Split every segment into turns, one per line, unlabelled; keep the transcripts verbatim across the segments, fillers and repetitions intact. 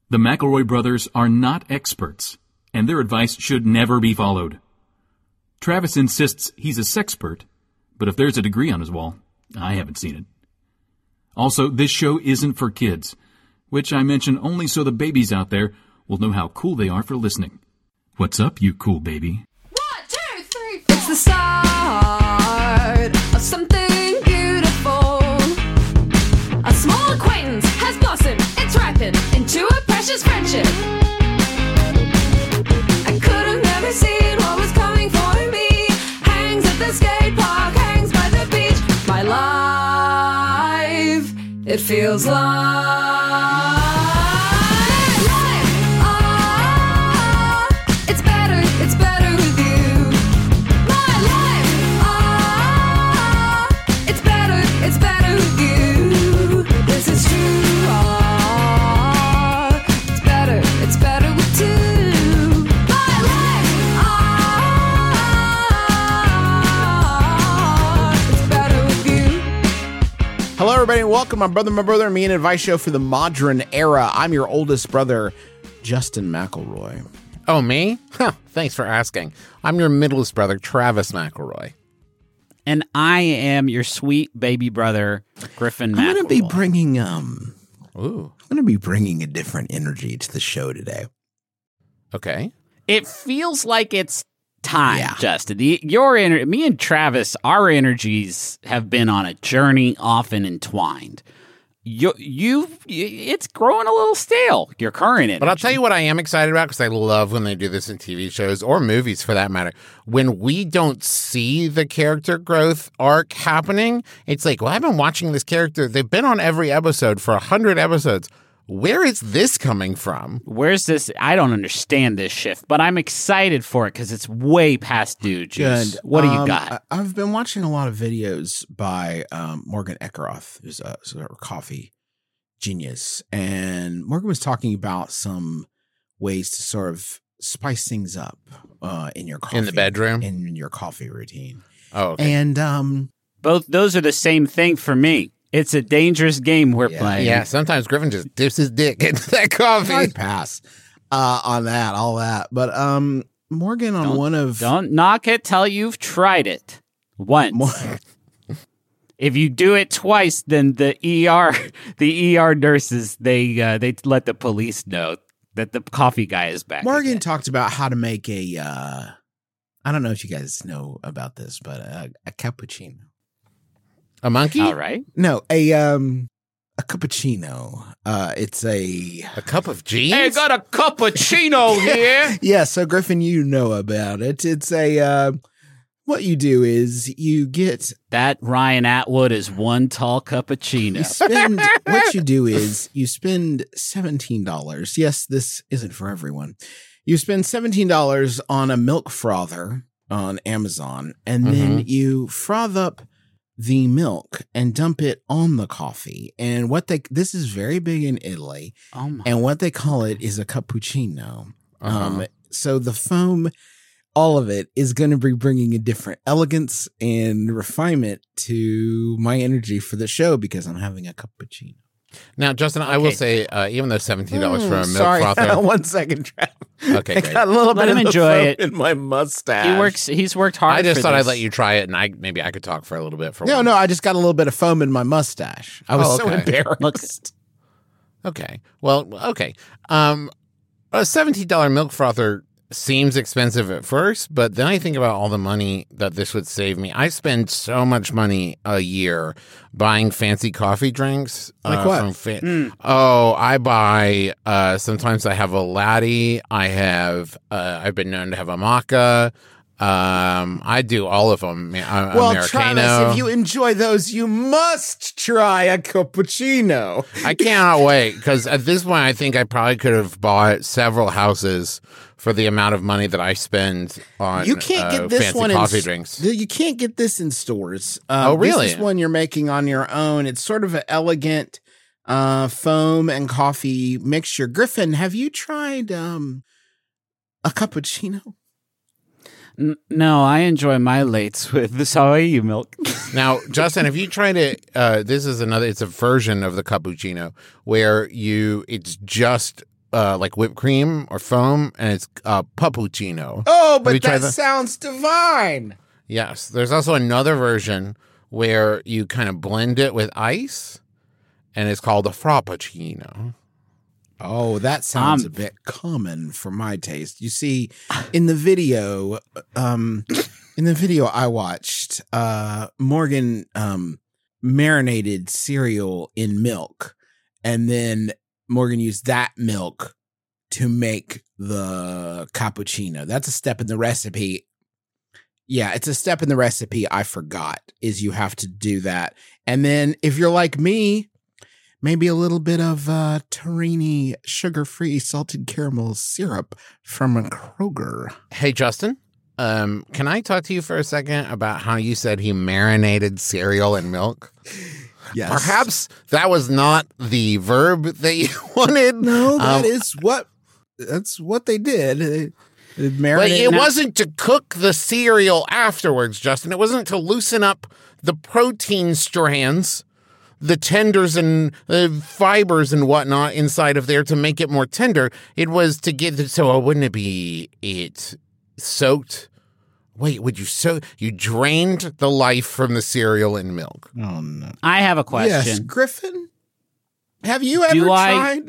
The McElroy brothers are not experts, and their advice should never be followed. Travis insists he's a sexpert, but if there's a degree on his wall, I haven't seen it. Also, this show isn't for kids, which I mention only so the babies out there will know how cool they are for listening. What's up, you cool baby?
One, two, three, four. It's the start of something beautiful. A small acquaintance has blossomed, it's ripened into a precious friendship. I could have never seen what was coming for me. Hangs at the skate park, hangs by the beach. My life, it feels like
Hello, everybody, and welcome. My brother, my brother, and me, an advice show for the modern era. I'm your oldest brother, Justin McElroy.
Oh, me? Huh, thanks for asking. I'm your middlest brother, Travis McElroy.
And I am your sweet baby brother, Griffin McElroy.
I'm going to be bringing um,
Ooh,
I'm going to be bringing a different energy to the show today.
okay.
It feels like it's time,
Yeah.
Justin. The, your ener- me and Travis, our energies have been on a journey, often entwined. You, you, it's growing a little stale. Your current energy.
But I'll tell you what I am excited about, because I love when they do this in T V shows or movies for that matter. When we don't see the character growth arc happening, it's like, well, I've been watching this character. They've been on every episode for one hundred episodes. Where is this coming from?
Where's this? I don't understand this shift, but I'm excited for it because it's way past due, Juice.
Good.
What do you
Um,
got?
I- I've been watching a lot of videos by um, Morgan Eckeroth, who's a, who's a coffee genius. And Morgan was talking about some ways to sort of spice things up uh, in your coffee.
In the bedroom?
In your coffee routine.
Oh, okay.
And um,
Both those are the same thing for me. It's a dangerous game we're
Yeah.
playing.
Yeah, sometimes Griffin just dips his dick into that coffee.
I'd pass uh, on that, all that. But um, Morgan on
Don't-
one of
Don't knock it till you've tried it once.
Mor-
If you do it twice, then the E R, the E R nurses, they uh, they let the police know that the coffee guy is back.
Morgan
again.
talked about how to make a. Uh, I don't know if you guys know about this, but a, a cappuccino.
A monkey?
All right.
No, a um, a cappuccino. Uh, it's a
A cup of jeans?
Hey, got a cappuccino here.
yeah. So Griffin, you know about it. It's a. Uh, what you do is you get
That Ryan Atwood is one tall cappuccino.
you spend what you do is you spend seventeen dollars. Yes, this isn't for everyone. You spend seventeen dollars on a milk frother on Amazon, and then you froth up the milk and dump it on the coffee. And what they this is very big in Italy,
Oh my!
and what they call it is a cappuccino.
Uh-huh.
Um, so the foam, all of it is going to be bringing a different elegance and refinement to my energy for the show because I'm having a cappuccino.
Now, Justin, I will
Okay.
say, uh, even though seventeen dollars for a milk
Mm, Sorry,
frother.
one second, Trav.
Okay,
I
great.
got a little
Let
bit
him
of the
enjoy
foam
it.
in my mustache.
He works. He's worked hard.
I just
for
thought
this.
I'd let you try it, and I maybe I could talk for a little bit. For
No,
one.
no, I just got a little bit of foam in my mustache. I was
Oh,
so
okay.
embarrassed.
Look,
Okay. Well, okay. Um, a seventeen dollars milk frother seems expensive at first, but then I think about all the money that this would save me. I spend so much money a year buying fancy coffee drinks.
Like
uh,
what?
From fa- Oh, I buy, uh, sometimes I have a latte. I have, uh, I've been known to have a maca. Um, I do all of them. Uh,
Well,
Americano.
Travis, if you enjoy those, you must try a cappuccino.
I cannot wait, because at this point, I think I probably could have bought several houses for the amount of money that I spend on
You can't
uh,
get this
fancy
one
coffee
in
drinks.
You can't get this in stores. Uh,
Oh, really?
This is one you're making on your own. It's sort of an elegant uh, foam and coffee mixture. Griffin, have you tried um, a cappuccino?
N- no, I enjoy my lates with the soy milk.
Now, Justin, have you tried it? Uh, this is another. It's a version of the cappuccino where you. It's just uh, like whipped cream or foam, and it's uh, puppuccino.
Oh,
Have you
but
tried
that
that?
sounds divine.
Yes. There's also another version where you kind of blend it with ice, and it's called a frappuccino.
Oh, that sounds
Um,
a bit common for my taste. You see, in the video, um, in the video I watched, uh, Morgan um, marinated cereal in milk, and then Morgan used that milk to make the cappuccino. That's a step in the recipe. Yeah, it's a step in the recipe I forgot, is you have to do that. And then if you're like me, maybe a little bit of uh, Torrini sugar-free salted caramel syrup from a Kroger.
Hey, Justin, um, can I talk to you for a second about how you said he marinated cereal in milk?
Yes.
Perhaps that was not the verb that you wanted.
No, that
Um,
is what that's what they did. They, they
But
marinated.
it wasn't to cook the cereal afterwards, Justin. It wasn't to loosen up the protein strands, the tenders and uh, fibers and whatnot inside of there to make it more tender. It was to get it, so wouldn't it be it soaked? Wait, would you so you drained the life from the cereal in milk?
Oh no.
I have a question.
Yes, Griffin. Have you ever
Do I-
tried?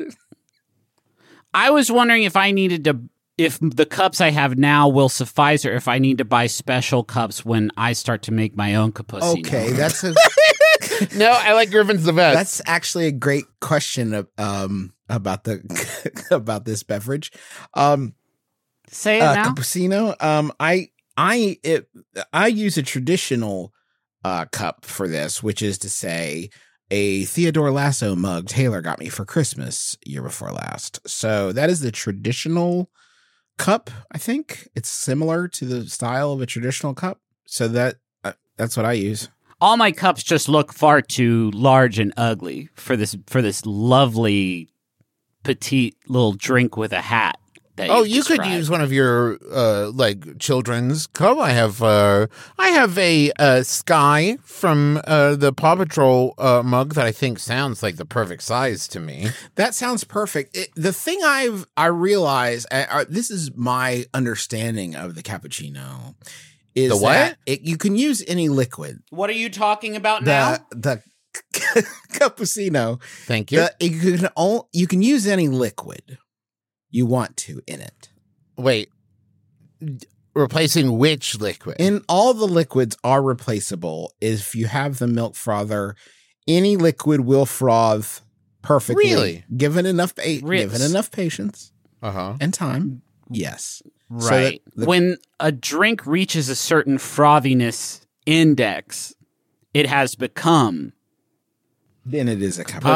I was wondering if I needed to, if the cups I have now will suffice, or if I need to buy special cups when I start to make my own cappuccino.
Okay, that's a
No, I like Griffin's the best.
that's actually a great question of, um about the about this beverage. Um
Say it
uh,
now.
cappuccino. Um, I I it I use a traditional uh cup for this, which is to say a Theodore Lasso mug Taylor got me for Christmas year before last. So that is the traditional cup. I think it's similar to the style of a traditional cup. So that uh, that's what I use.
All my cups just look far too large and ugly for this for this lovely petite little drink with a hat. That
Oh,
you've
you could
described.
use one of your uh, like children's cup. I have uh, I have a uh, Sky from uh, the Paw Patrol uh, mug that I think sounds like the perfect size to me.
That sounds perfect. It, the thing I've I realize uh, uh, this is my understanding of the cappuccino is
The what?
that it, you can use any liquid.
What are you talking about
The the cappuccino.
Thank you.
The, you can all, you can use any liquid you want to in it.
Wait, d- replacing which liquid?
And all the liquids are replaceable if you have the milk frother. Any liquid will froth perfectly.
Really?
Given enough pa-
Ritz.
given enough patience
uh huh.
and time. Yes. So
Right.
that the-
When a drink reaches a certain frothiness index, it has become.
Then it is a cup.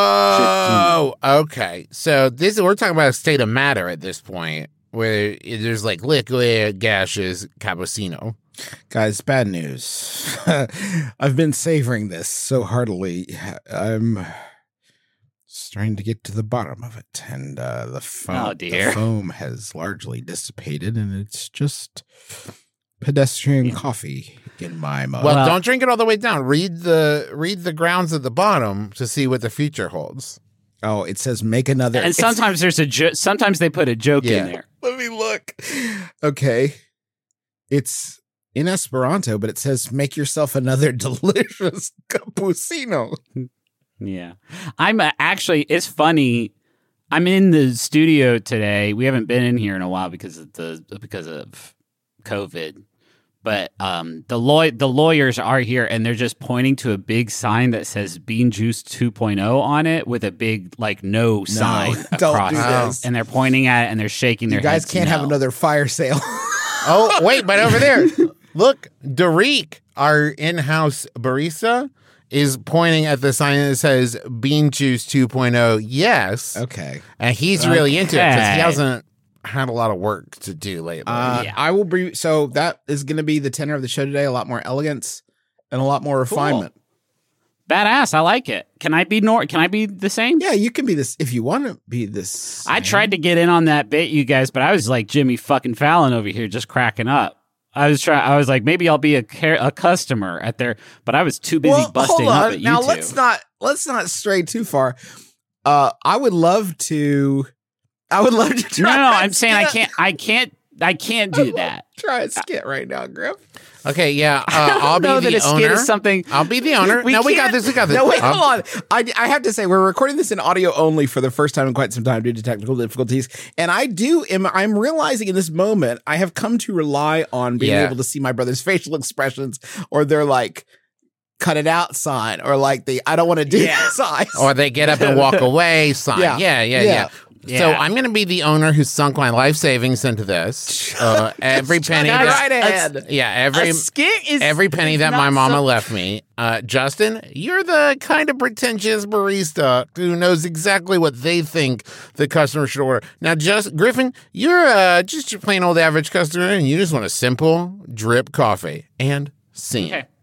Oh, okay. So this we're talking about a state of matter at this point, where it- there's like liquid, gaseous, cappuccino.
Guys, bad news. I've been savoring this so heartily. I'm starting to get to the bottom of it, and uh, the, foam,
Oh, dear.
the foam has largely dissipated, and it's just pedestrian coffee in my mug.
Well,
Well-
don't drink it all the way down. Read the read the grounds at the bottom to see what the future holds.
oh, it says make another.
And sometimes there's a jo- sometimes they put a joke
Yeah.
in there.
Let me look. Okay. It's in Esperanto, but it says make yourself another delicious cappuccino.
Yeah. I'm uh, actually, it's funny. I'm in the studio today. We haven't been in here in a while because of the because of COVID. But um, the law the lawyers are here, and they're just pointing to a big sign that says Bean Juice two point oh on it with a big like no sign
don't
across
do
it.
this.
And they're pointing at it and they're shaking their
You guys
heads
can't have
no.
another fire sale.
Oh, wait, but over there, look, Derek, our in-house barista, is pointing at the sign that says Bean Juice two point oh. Yes,
Okay.
and he's really into it because he
Okay.
hasn't had a lot of work to do lately.
Uh,
Yeah.
I will be. So that is going to be the tenor of the show today. A lot more elegance and a lot more refinement.
Badass. I like it. Can I be nor? Can I be the same?
Yeah, you can be this if you want to be this.
I tried to get in on that bit, you guys, but I was like Jimmy fucking Fallon over here, just cracking up. I was trying. I was like, maybe I'll be a car- a customer at their, but I was too busy
Well,
busting
hold
up
on.
at you
Now
two.
let's not let's not stray too far. Uh, I would love to. I would love to
No,
try.
no,
that
I'm saying I
skit.
can't. I can't. I can't do that.
Try a skit right now, Griff.
Okay, yeah, uh, I'll be
know
the
that a skit
owner.
is something-
I'll be the owner.
We
no, we got
can't-
this. We got this.
No, wait,
Um,
hold on. I, I have to say, we're recording this in audio only for the first time in quite some time due to technical difficulties. And I do, am, I'm realizing in this moment, I have come to rely on being
Yeah.
able to see my brother's facial expressions or their like, cut it out sign or like the, I don't want to do
Yeah.
this sign.
Or they get up and walk away sign.
Yeah.
Yeah, yeah, yeah.
Yeah.
yeah. So
Yeah.
I'm going to be the owner who sunk my life savings into this. Uh, every penny.
Guys,
that-
right ahead.
Yeah, every
A skit is
every penny
is
that my
not
mama
so-
left me. Uh, Justin, you're the kind of pretentious barista who knows exactly what they think the customer should order. Now, just Griffin, you're uh, just your plain old average customer, and you just want a simple drip coffee and scene.
Okay.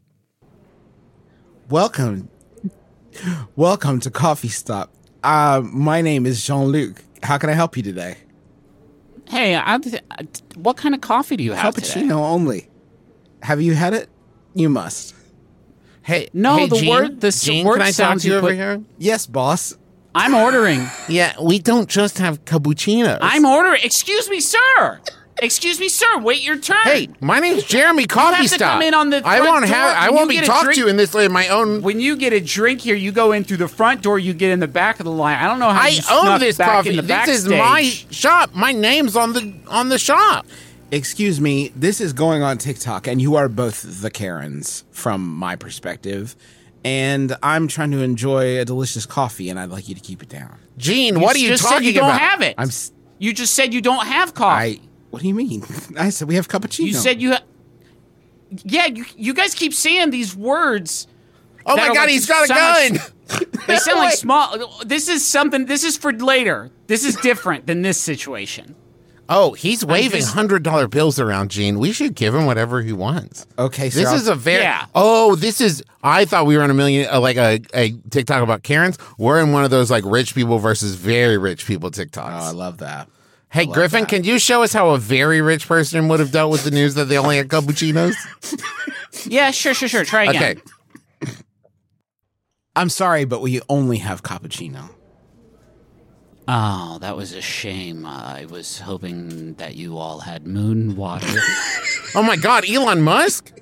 Welcome. Welcome to Coffee Stop. Uh, my name is Jean-Luc. How can I help you today?
Hey, I, I- what kind of coffee do you have
Cappuccino
today?
only. Have you had it? You must.
Hey,
No,
hey,
the
Gene,
word- the s-
Gene,
word
can I talk
sounds
to you
you
over
put-
here?
Yes, boss.
I'm ordering.
Yeah, we don't just have cappuccinos.
I'm ordering. Excuse me, sir. Excuse me, sir. Wait your turn.
Hey, my name's Jeremy Coffee
have to
Stop.
come in on the
I
front
won't
door
have. I
when
won't
you
be
get a
talked
drink.
to in this in my own.
When you get a drink here, you go in through the front door. You get in the back of the line. I don't know how
I
you
own
snuck
this
back
coffee.
in the
This is my
backstage.
shop. My name's on the on the shop.
Excuse me, this is going on TikTok, and you are both the Karens from my perspective. And I'm trying to enjoy a delicious coffee, and I'd like you to keep it down.
Gene, what are you
just
talking
said you
about?
don't have it.
I'm. s-
You just said you don't have coffee.
I. What do you mean? I said we have cappuccino.
You said you. Ha- yeah, you, you guys keep saying these words.
Oh
that
my
are
God,
like-
he's got a
sound
gun.
like- They sound like small. This is something. This is for later. This is different than this situation.
Oh, he's waving
just-
hundred dollar bills around, Gene. We should give him whatever he wants.
Okay, so
This
I'll-
is a very.
Yeah.
Oh, this is. I thought we were on a million, uh, like a, a TikTok about Karens. We're in one of those like rich people versus very rich people TikToks.
Oh, I love that.
Hey,
love
Griffin,
that.
can you show us how a very rich person would have dealt with the news that they only had cappuccinos?
Yeah, sure, sure, sure. Try again.
Okay.
I'm sorry, but we only have cappuccino.
Oh, that was a shame. I was hoping that you all had moon water.
Oh my God, Elon Musk?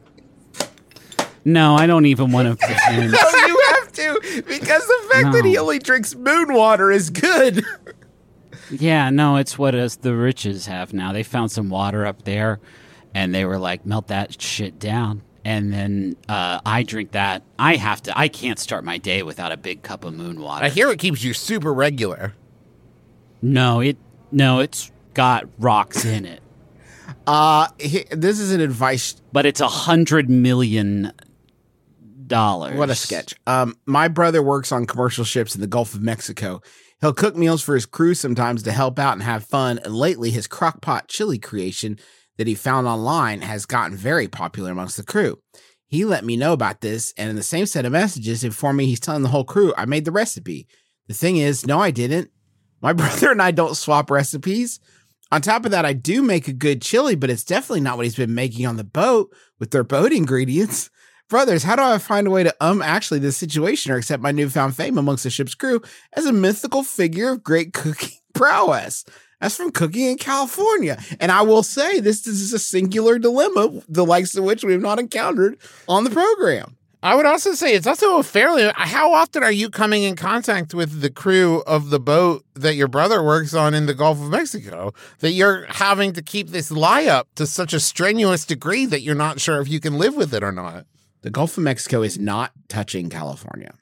No, I don't even want to pretend.
Oh, you have to, because the fact that he
No.
only drinks moon water is good.
Yeah, no, it's what us the riches have now. They found some water up there, and they were like, melt that shit down. And then uh, I drink that. I have to. I can't start my day without a big cup of moon water.
I hear it keeps you super regular.
no, it no, it's got rocks in it,
Uh, he- this is an advice.
but it's a hundred million dollars.
What a sketch. Um, my brother works on commercial ships in the Gulf of Mexico. He'll cook meals for his crew sometimes to help out and have fun. And lately, his crockpot chili creation that he found online has gotten very popular amongst the crew. He let me know about this, and in the same set of messages informed me he's telling the whole crew I made the recipe. The thing is, no, I didn't. My brother and I don't swap recipes. On top of that, I do make a good chili, but it's definitely not what he's been making on the boat with their boat ingredients. Brothers, how do I find a way to um actually this situation or accept my newfound fame amongst the ship's crew as a mythical figure of great cooking prowess? That's from Cooking in California. And I will say this is a singular dilemma, the likes of which we have not encountered on the program.
I would also say it's also a fairly. How often are you coming in contact with the crew of the boat that your brother works on in the Gulf of Mexico that you're having to keep this lie up to such a strenuous degree that you're not sure if you can live with it or not?
The Gulf of Mexico is not touching California.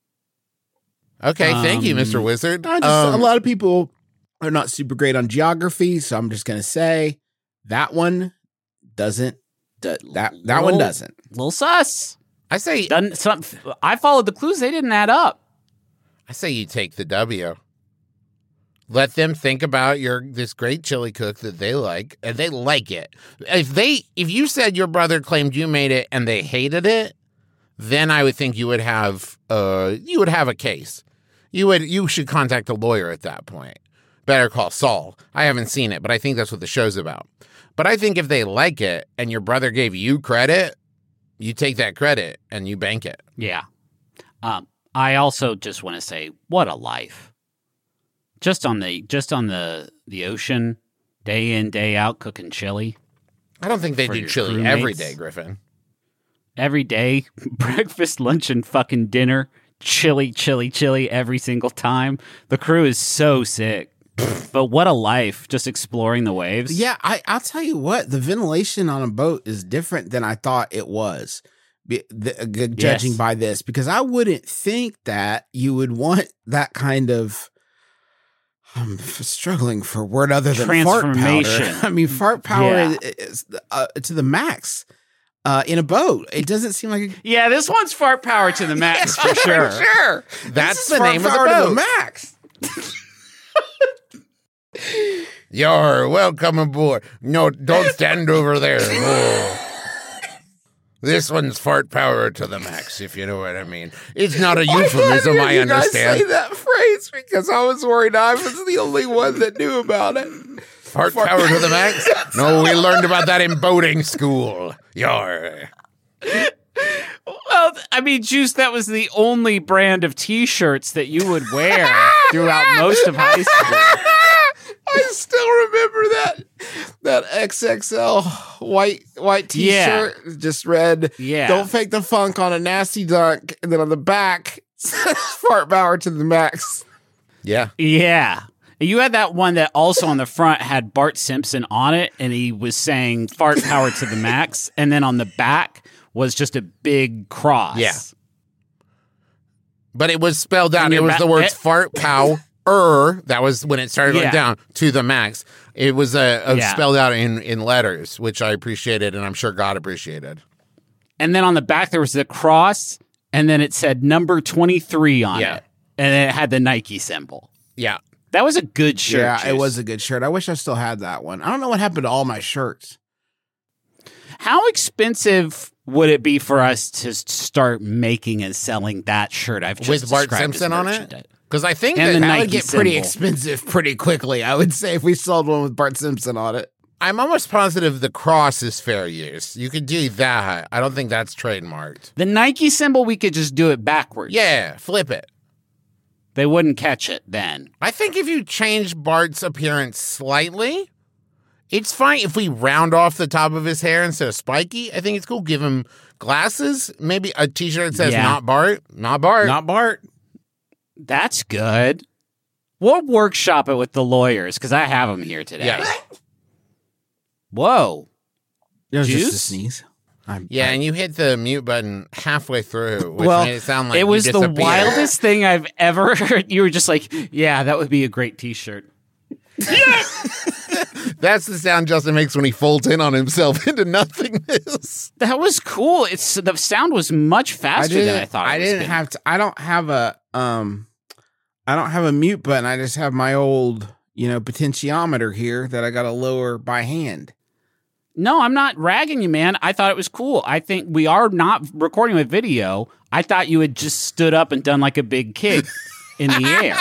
Okay, thank you,
Um,
Mister Wizard.
I just,
Um,
a lot of people are not super great on geography, so I'm just going to say that one doesn't. That that, that one
Little-
doesn't.
Little sus.
I say,
Done some, I followed the clues. They didn't add up.
I say you take the W. Let them think about your this great chili cook that they like, and they like it. If they, if you said your brother claimed you made it and they hated it, then I would think you would have, uh, you would have a case. You would, you should contact a lawyer at that point. Better call Saul. I haven't seen it, but I think that's what the show's about. But I think if they like it and your brother gave you credit, you take that credit and you bank it.
Yeah. Um, I also just want to say, what a life. just on the just on the the ocean, day in day out, cooking chili
I don't think they
For
do
your
chili
crewmates.
every day, Griffin.
every day, breakfast, lunch, and fucking dinner. Chili, chili, chili every single time. The crew is so sick. But what a life, just exploring the waves.
Yeah, I, I'll tell you what, the ventilation on a boat is different than I thought it was, be, the, uh, g- judging
Yes.
by this, because I wouldn't think that you would want that kind of. I'm f- struggling for a word other than fart powder.
Transformation.
I mean, fart power
Yeah.
is, is uh, to the max uh, in a boat. It doesn't seem like a,
Yeah, this one's fart power to the max for sure.
Sure. That's
this is
the
fart
name of the
power to
boat.
the max.
You're welcome aboard. No, don't stand over there. Oh. This one's fart power to the max, if you know what I mean. It's not a euphemism, I understand.
that phrase because I was worried I was the only one that knew about it.
Fart power to the max? No, we learned about that in boating school. Yar.
Well, I mean, Juice, that was the only brand of T-shirts that you would wear throughout most of high school.
I still remember that that X X L white white T-shirt just read
Yeah.
"Don't fake the funk" on a nasty dunk, and then on the back says "Fart power to the max."
Yeah.
Yeah. You had that one that also on the front had Bart Simpson on it, and he was saying fart power to the max. And then on the back was just a big cross.
Yeah. But it was spelled out.
And
It
your
was
ba-
the words
eh.
fart pow er. That was when it started going
Yeah.
down to the max. It was uh, uh,
Yeah.
spelled out in, in letters, which I appreciated, and I'm sure God appreciated.
And then on the back, there was the cross, and then it said number twenty-three on
Yeah.
it. And it had the Nike symbol.
Yeah.
That was a good shirt.
yeah, it
Juice.
was a good shirt. I wish I still had that one. I don't know what happened to all my shirts.
How expensive would it be for us to start making and selling that shirt? I've just
With Bart
described as
Simpson on it?
merchandise?
Because I think
And
that
the
That
Nike
would get pretty
symbol.
expensive pretty quickly. I would say if we sold one with Bart Simpson on it.
I'm almost positive the cross is fair use. You could do that. I don't think that's trademarked.
The Nike symbol, we could just do it backwards.
Yeah, flip it.
They wouldn't catch it then.
I think if you change Bart's appearance slightly, it's fine if we round off the top of his hair instead of spiky. I think it's cool. Give him glasses, maybe a t-shirt that says
Yeah.
not Bart, not Bart.
Not Bart.
That's good. We'll workshop it with the lawyers because I have them here today.
Yeah.
Whoa.
It was just a
Juice?
sneeze. I'm,
Yeah, and you hit the mute button halfway through, which
Well,
made it sound like
it
you
was the
disappeared.
wildest thing I've ever heard. You were just like, yeah, that would be a great t-shirt.
That's the sound Justin makes when he folds in on himself into nothingness.
That was cool. It's the sound was much faster than I thought.
I
it was
didn't
gonna.
have to. I don't have a um. I don't have a mute button. I just have my old, you know, potentiometer here that I got to lower by hand.
No, I'm not ragging you, man. I thought it was cool. I think we are not recording with video. I thought you had just stood up and done like a big kick in the air.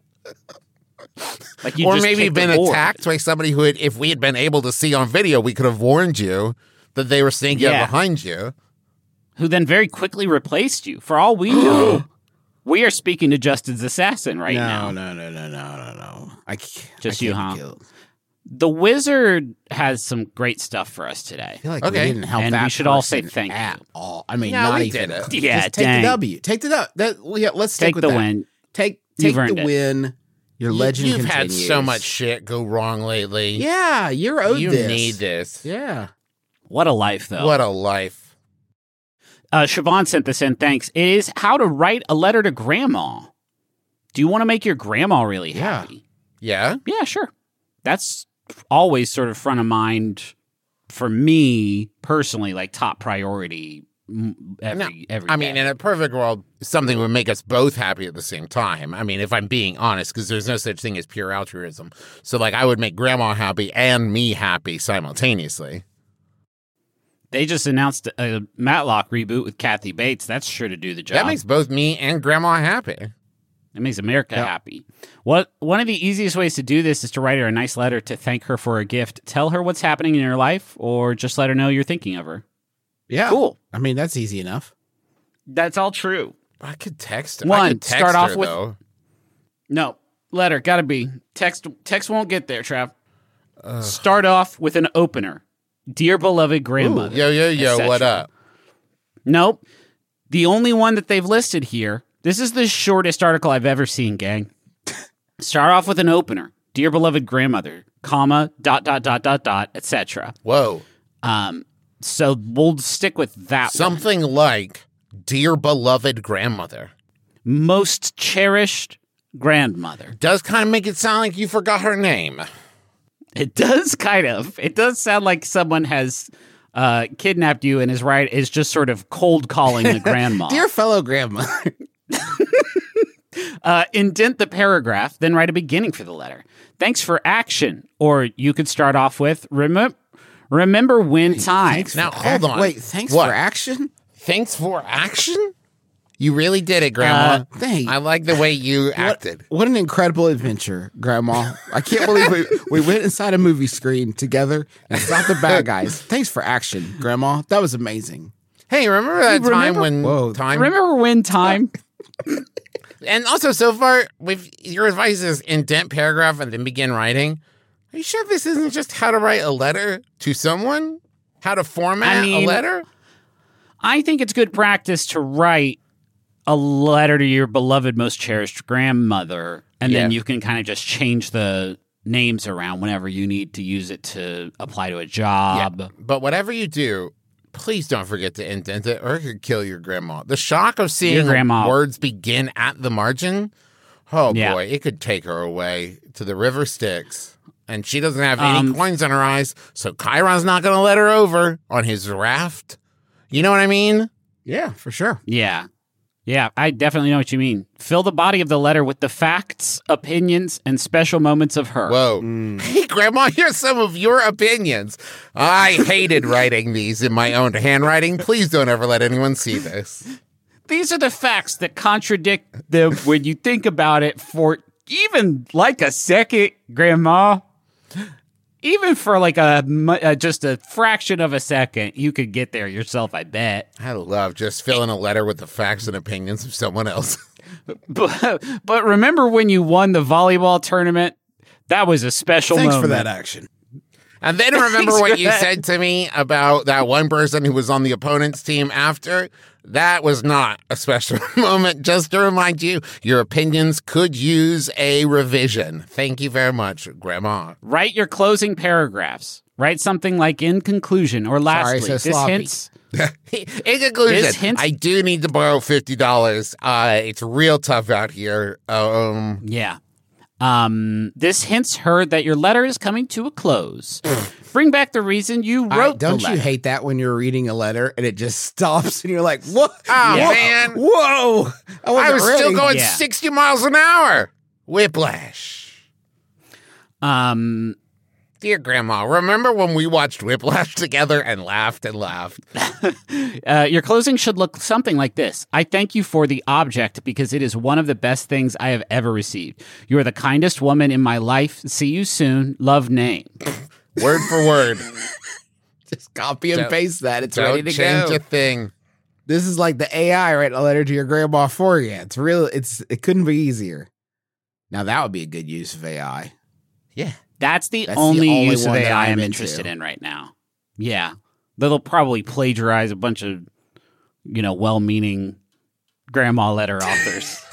Like you
Or
just
maybe
kicked the
been
board.
attacked by somebody who, had, if we had been able to see on video, we could have warned you that they were sneaking
Yeah.
up behind you.
Who then very quickly replaced you. For all we know, we are speaking to Justin's assassin right now.
no, no, no, no, no, no. I can't,
Just
I
you,
can't
huh?
be killed.
The wizard has some great stuff for us today.
I feel like
Okay.
we didn't help
And
that
we should all say
person
thank
at
you.
all. I mean,
Yeah,
not
we
even.
did it.
Yeah,
Just take
dang.
the W. Take the W. That, well, yeah, let's stick
Take
with
the
that.
win.
Take
You've
take
earned
the
it.
win. Your legend
You've had
continues.
so much shit go wrong lately.
Yeah, you're owed
you
this.
need this.
Yeah.
What a life, though.
What a life.
Uh, Siobhan sent this in. Thanks. It is how to write a letter to grandma. Do you want to make your grandma really
Yeah.
happy?
Yeah?
Yeah, sure. That's always sort of front of mind for me personally, like top priority mm, every
No,
every
I mean,
day.
in a perfect world, something would make us both happy at the same time. I mean, if I'm being honest, because there's no such thing as pure altruism. So, like, I would make grandma happy and me happy simultaneously.
They just announced a Matlock reboot with Kathy Bates. That's sure to do the job.
That makes both me and grandma happy.
It makes America
Yeah.
happy. What one of the easiest ways to do this is to write her a nice letter to thank her for a gift. Tell her what's happening in your life, or just let her know you're thinking of her.
Yeah.
Cool.
I mean, that's easy enough.
That's all true.
I could text her.
One,
I could text
start off
her,
with-
though.
No, letter. Gotta be. Text Text won't get there, Trav. Start off with an opener. Dear beloved grandmother.
Yo, yo, yo,
et cetera.
what up?
Nope. The only one that they've listed here, this is the shortest article I've ever seen, gang. Start off with an opener. Dear beloved grandmother, comma, dot, dot, dot, dot, dot, et cetera.
Whoa.
Um, so we'll stick with that
Something
one.
like, dear beloved grandmother.
Most cherished grandmother.
Does kind of make it sound like you forgot her name.
It does kind of. It does sound like someone has uh, kidnapped you and is right is just sort of cold calling the grandma.
Dear fellow grandma.
uh, indent the paragraph, then write a beginning for the letter. Thanks for action. Or you could start off with, remember, remember when time.
Now, hold on.
Wait, thanks
What?
for action?
Thanks for action? You really did it, Grandma.
Uh, thank-
I like the way you acted.
What an incredible adventure, Grandma. I can't believe we, we went inside a movie screen together and stopped the bad guys. Thanks for action, Grandma. That was amazing.
Hey, remember that
You
time
remember-
when
Whoa.
time
Remember when time?
And also, so far, with your advice is indent paragraph and then begin writing. Are you sure this isn't just how to write a letter to someone? How to format
I mean-
a letter?
I think it's good practice to write a letter to your beloved, most cherished grandmother, and then
Yeah.
you can kind of just change the names around whenever you need to use it to apply to a job.
But whatever you do, please don't forget to indent it or it could kill your grandma. The shock of seeing
Your grandma.
words begin at the margin, oh
Yeah.
boy, it could take her away to the river Styx. And she doesn't have any
Um,
coins in her eyes, so Chiron's not going to let her over on his raft. You know what I mean?
Yeah, for sure.
Yeah. Yeah, I definitely know what you mean. Fill the body of the letter with the facts, opinions, and special moments of her.
Whoa. Hey, Grandma, here's some of your opinions. I hated writing these in my own handwriting. Please don't ever let anyone see this.
These are the facts that contradict them when you think about it for even like a second, Grandma. Even for like a mu- uh, just a fraction of a second, you could get there yourself, I bet.
I love just filling a letter with the facts and opinions of someone else.
But, but remember when you won the volleyball tournament? That was a special
Thanks
moment.
for that action.
And then remember
Thanks
what
for
you
that.
said to me about that one person who was on the opponent's team after? That was not a special moment. Just to remind you, your opinions could use a revision. Thank you very much, Grandma.
Write your closing paragraphs. Write something like in conclusion or lastly.
so
this
sloppy.
hints.
In conclusion,
This hints-
I do need to borrow fifty dollars. Uh, it's real tough out here. Um,
Yeah. Um, this hints her that your letter is coming to a close. Bring back the reason you
I-
wrote
don't
the
you
letter.
hate that when you're reading a letter and it just stops and you're like, what?
Oh,
Yeah.
man.
Whoa. I,
I
wasn't
was still
ready.
going
Yeah.
sixty miles an hour. Whiplash.
Um,
Dear Grandma, remember when we watched Whiplash together and laughed and laughed?
uh, your closing should look something like this. I thank you for the object because it is one of the best things I have ever received. You are the kindest woman in my life. See you soon. Love, name.
Word for word.
Just copy and
Don't-
paste that. It's
Don't
ready to
change
go.
a thing.
This is like the A I writing a letter to your grandma for you. It's real. It's it couldn't be easier. Now that would be a good use of A I.
Yeah.
That's the
That's the
only,
only
use of
one
A
that
I
I'm
am
into.
interested in right now. Yeah. They'll probably plagiarize a bunch of, you know, well-meaning grandma letter authors.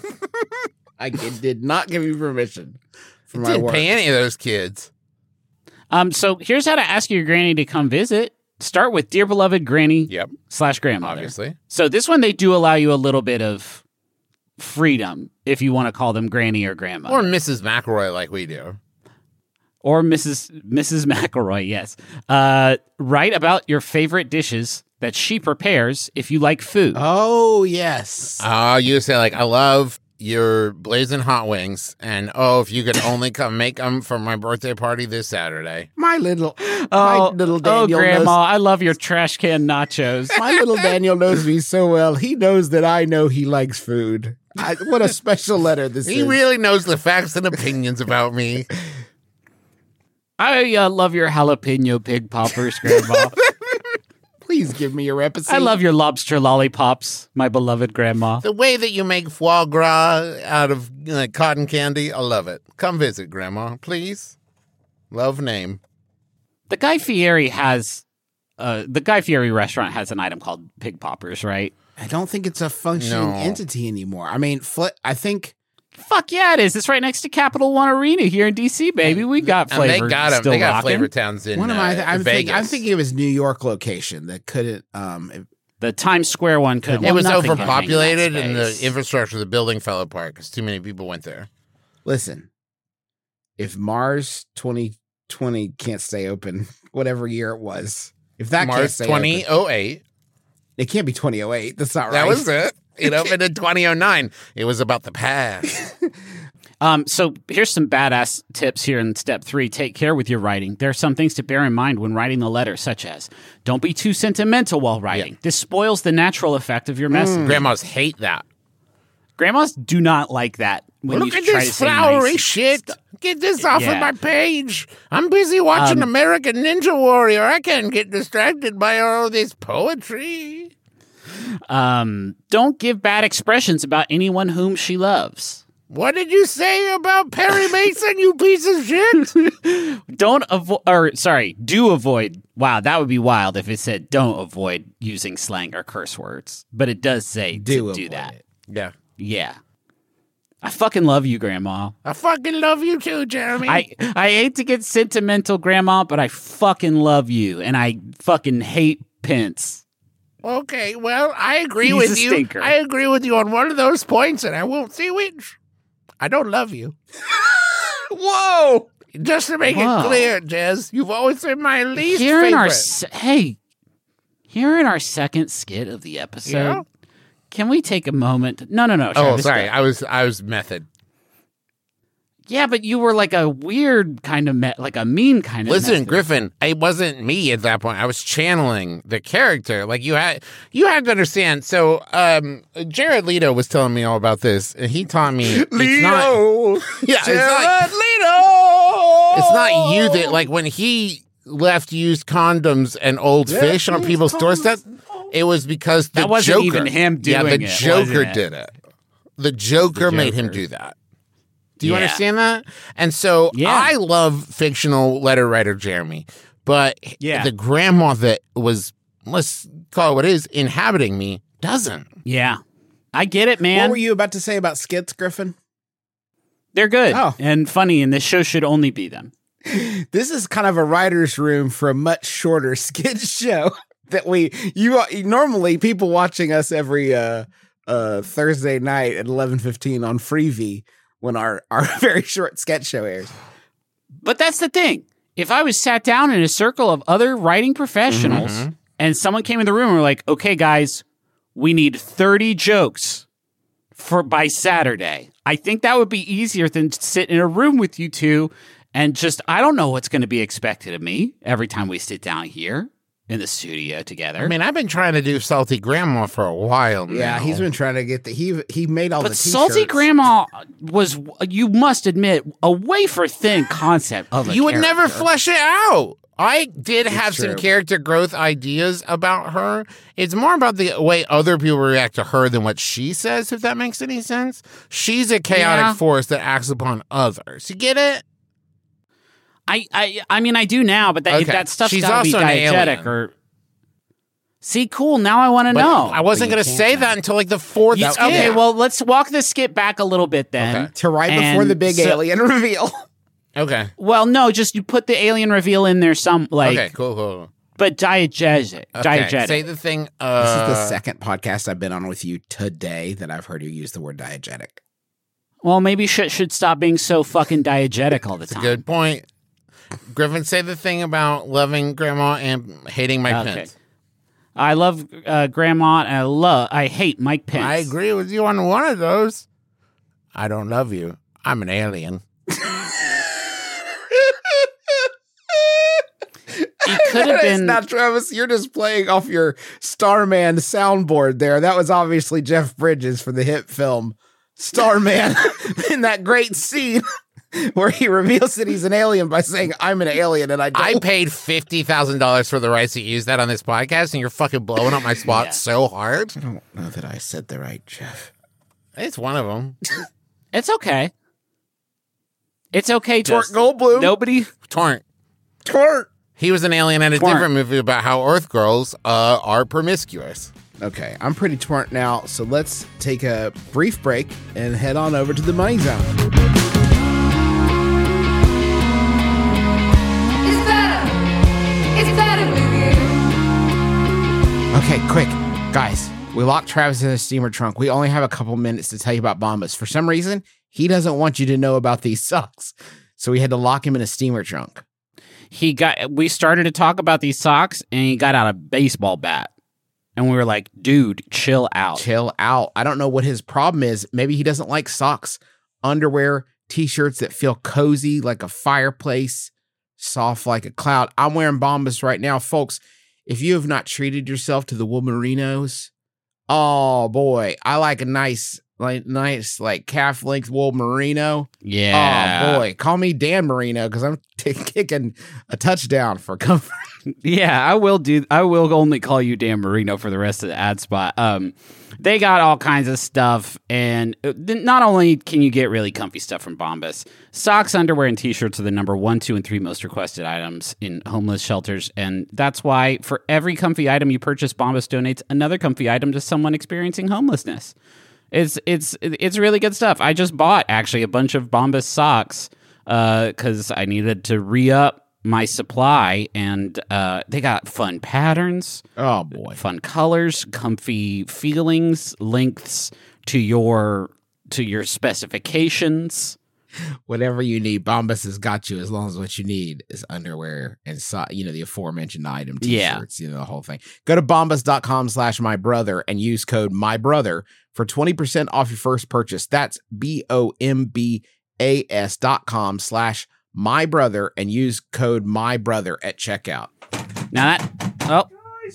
I g- did not give you permission for my
Didn't
work.
pay any of those kids.
um, so here's how to ask your granny to come visit. Start with dear beloved granny
Yep.
slash grandmother.
Obviously.
So this one, they do allow you a little bit of freedom if you want to call them granny or grandma.
Or Missus McElroy like we do.
Or Missus Missus McElroy, yes. Uh, write about your favorite dishes that she prepares if you like food.
Oh yes.
Oh, you say like, I love your blazing hot wings. And oh, if you could only come make them for my birthday party this Saturday.
my little,
oh,
my little
oh,
Daniel
Grandma,
knows.
I love your trash can nachos.
My little Daniel knows me so well. He knows that I know he likes food. I, what a special letter this
He
is.
really knows the facts and opinions about me.
I uh, love your jalapeno pig poppers, Grandma.
Please Please give me your episode.
I love your lobster lollipops, my beloved grandma.
The way that you make foie gras out of uh, cotton candy, I love it. Come visit, Grandma, please. Love name.
The Guy Fieri has, uh, the Guy Fieri restaurant has an item called Pig Poppers, right?
I don't think it's a functioning
No.
entity anymore. I mean, fl- I think
Fuck yeah, it is. It's right next to Capital One Arena here in D C, baby. We got
And
flavor.
they got 'em.
Still
They got
rocking.
Flavor Towns in
one of my.
uh,
I'm, think,
Vegas.
I'm thinking it was New York location that couldn't. Um, it-
The Times Square one could.
It
well,
was
nothing could hang in that
overpopulated, and the
space.
infrastructure of the building fell apart because too many people went there.
listen, if Mars twenty twenty can't stay open, whatever year it was, if that can't
Mars
stay
twenty oh eight.
open, it can't be twenty oh eight. That's not right.
That was it. It opened in twenty oh nine. It was about the past.
Um, so here's some badass tips here in step three. Take care with your writing. There are some things to bear in mind when writing the letter, such as don't be too sentimental while writing.
Yeah.
This spoils the natural effect of your message.
Grandmas hate that.
Grandmas do not like that when
Look
you
at
try
this
to say
flowery
nice
shit.
stuff.
Get this off
Yeah.
of my page. I'm busy watching
Um,
American Ninja Warrior. I can't get distracted by all this poetry.
Um, don't give bad expressions about anyone whom she loves.
What did you say about Perry Mason, you piece of shit?
Don't avoid, or sorry, do avoid. Wow, that would be wild if it said don't avoid using slang or curse words. But it does say
Do
to do
avoid
that.
it.
Yeah.
Yeah. I fucking love you, Grandma.
I fucking love you too, Jeremy.
I, I hate to get sentimental, Grandma, but I fucking love you. And I fucking hate Pence.
Okay, well, I agree
He's
with
a
you.
stinker.
I agree with you on one of those points, and I won't say which. I don't love you.
Whoa!
Just to make
Whoa.
it clear, Jez, you've always been my least
Here
favorite.
in our se- hey, here in our second skit of the episode,
Yeah?
can we take a moment? No, no, no.
Oh,
Travis,
sorry.
go.
I was I was method.
Yeah, but you were like a weird kind of, me- like a mean kind of.
Listen,
method.
Griffin, it wasn't me at that point. I was channeling the character. Like you had, you had to understand. So, um, Jared Leto was telling me all about this, and he taught me it's not. Yeah, it's not,
Leto.
it's not you that like when he left used condoms and old
Left
fish on
used
people's
condoms
doorsteps. It was because the
That wasn't
Joker,
even him
yeah,
doing
the
it,
Joker
wasn't it?
did it. The Joker, made him
Joker.
do that. Do you
Yeah.
understand that? And so
Yeah.
I love fictional letter writer Jeremy, but
Yeah.
the grandma that was, let's call it what it is, inhabiting me doesn't.
Yeah, I get it,
What
man.
were you about to say about skits, Griffin?
They're good
Oh.
and funny, and this show should only be them.
This is kind of a writer's room for a much shorter skit show that we you normally people watching us every uh uh Thursday night at eleven fifteen on Freevee when our our very short sketch show airs.
But that's the thing. If I was sat down in a circle of other writing professionals
Mm-hmm.
and someone came in the room and were like, okay, guys, we need thirty jokes for by Saturday. I think that would be easier than to sit in a room with you two and just, I don't know what's going to be expected of me every time we sit down here in the studio together.
I mean, I've been trying to do Salty Grandma for a while now.
Yeah, he's been trying to get the he he made all
but
the
Salty
t-shirts.
Grandma was, you must admit, a wafer thin concept of a
You would never
character.
flesh it out. I did have some
true.
character growth ideas about her. It's more about the way other people react to her than what she says, if that makes any sense. She's a chaotic
Yeah.
force that acts upon others. You get it?
I, I I mean I do now, but that
Okay.
that stuff's
She's
got to be
also an
diegetic
alien.
or. See, cool. Now I want to
But
know.
I wasn't
But you
going to
can't
say
now.
that until like the fourth
You-
skit.
okay, well let's walk the skit back a little bit then.
Okay.
to right before
And
the big
so-
alien reveal.
Okay.
Well, no, just you put the alien reveal in there some like,
okay, cool, cool.
but diegetic,
Okay,
diegetic.
say the thing.
This
Uh,
is the second podcast I've been on with you today that I've heard you use the word diegetic.
Well, maybe shit should stop being so fucking diegetic all the time.
Good point. Griffin, say the thing about loving grandma and hating Mike
Okay.
Pence.
I love uh, Grandma and I love I hate Mike Pence.
I agree with you on one of those. I don't love you. I'm an alien.
He could have
It's
been.
not Travis. You're just playing off your Starman soundboard there. That was obviously Jeff Bridges for the hit film Starman in that great scene where he reveals that he's an alien by saying, I'm an alien and I don't.
I paid fifty thousand dollars for the rights to use that on this podcast, and you're fucking blowing up my spot
Yeah.
so hard.
I don't know that I said the right, Jeff.
It's one of them.
It's okay. It's okay,
Torque
Justin.
Goldblum.
Nobody.
Torrent.
Tort.
He was an alien in a
Torrent.
different movie about how Earth girls uh, are promiscuous.
Okay, I'm pretty torn now, so let's take a brief break and head on over to the Money Zone.
It's better. It's better with you.
Okay, quick. Guys, we locked Travis in a steamer trunk. We only have a couple minutes to tell you about Bombas. For some reason, he doesn't want you to know about these socks, so we had to lock him in a steamer trunk.
He got. We started to talk about these socks, and he got out a baseball bat, and we were like, "Dude, chill out."
Chill out. I don't know what his problem is. Maybe he doesn't like socks, underwear, t-shirts that feel cozy like a fireplace, soft like a cloud. I'm wearing Bombas right now, folks. If you have not treated yourself to the wool merinos, oh boy, I like a nice, like nice, like calf length wool merino.
Yeah.
Oh boy, call me Dan Marino because I'm t- kicking a touchdown for comfort.
Yeah, I will do. I will only call you Dan Marino for the rest of the ad spot. Um, they got all kinds of stuff, and not only can you get really comfy stuff from Bombas, socks, underwear, and t-shirts are the number one, two, and three most requested items in homeless shelters, and that's why for every comfy item you purchase, Bombas donates another comfy item to someone experiencing homelessness. It's it's it's really good stuff. I just bought actually a bunch of Bombas socks because uh, I needed to re-up my supply, and uh, they got fun patterns,
Oh boy.
fun colors, comfy feelings, lengths to your to your specifications.
Whatever you need, Bombas has got you as long as what you need is underwear and, so, you know, the aforementioned item, t-shirts, you know, the whole thing. Go to bombas.com slash my brother and use code my brother for twenty percent off your first purchase. That's B-O-M-B-A-S dot com slash my brother and use code my brother at checkout.
Now that oh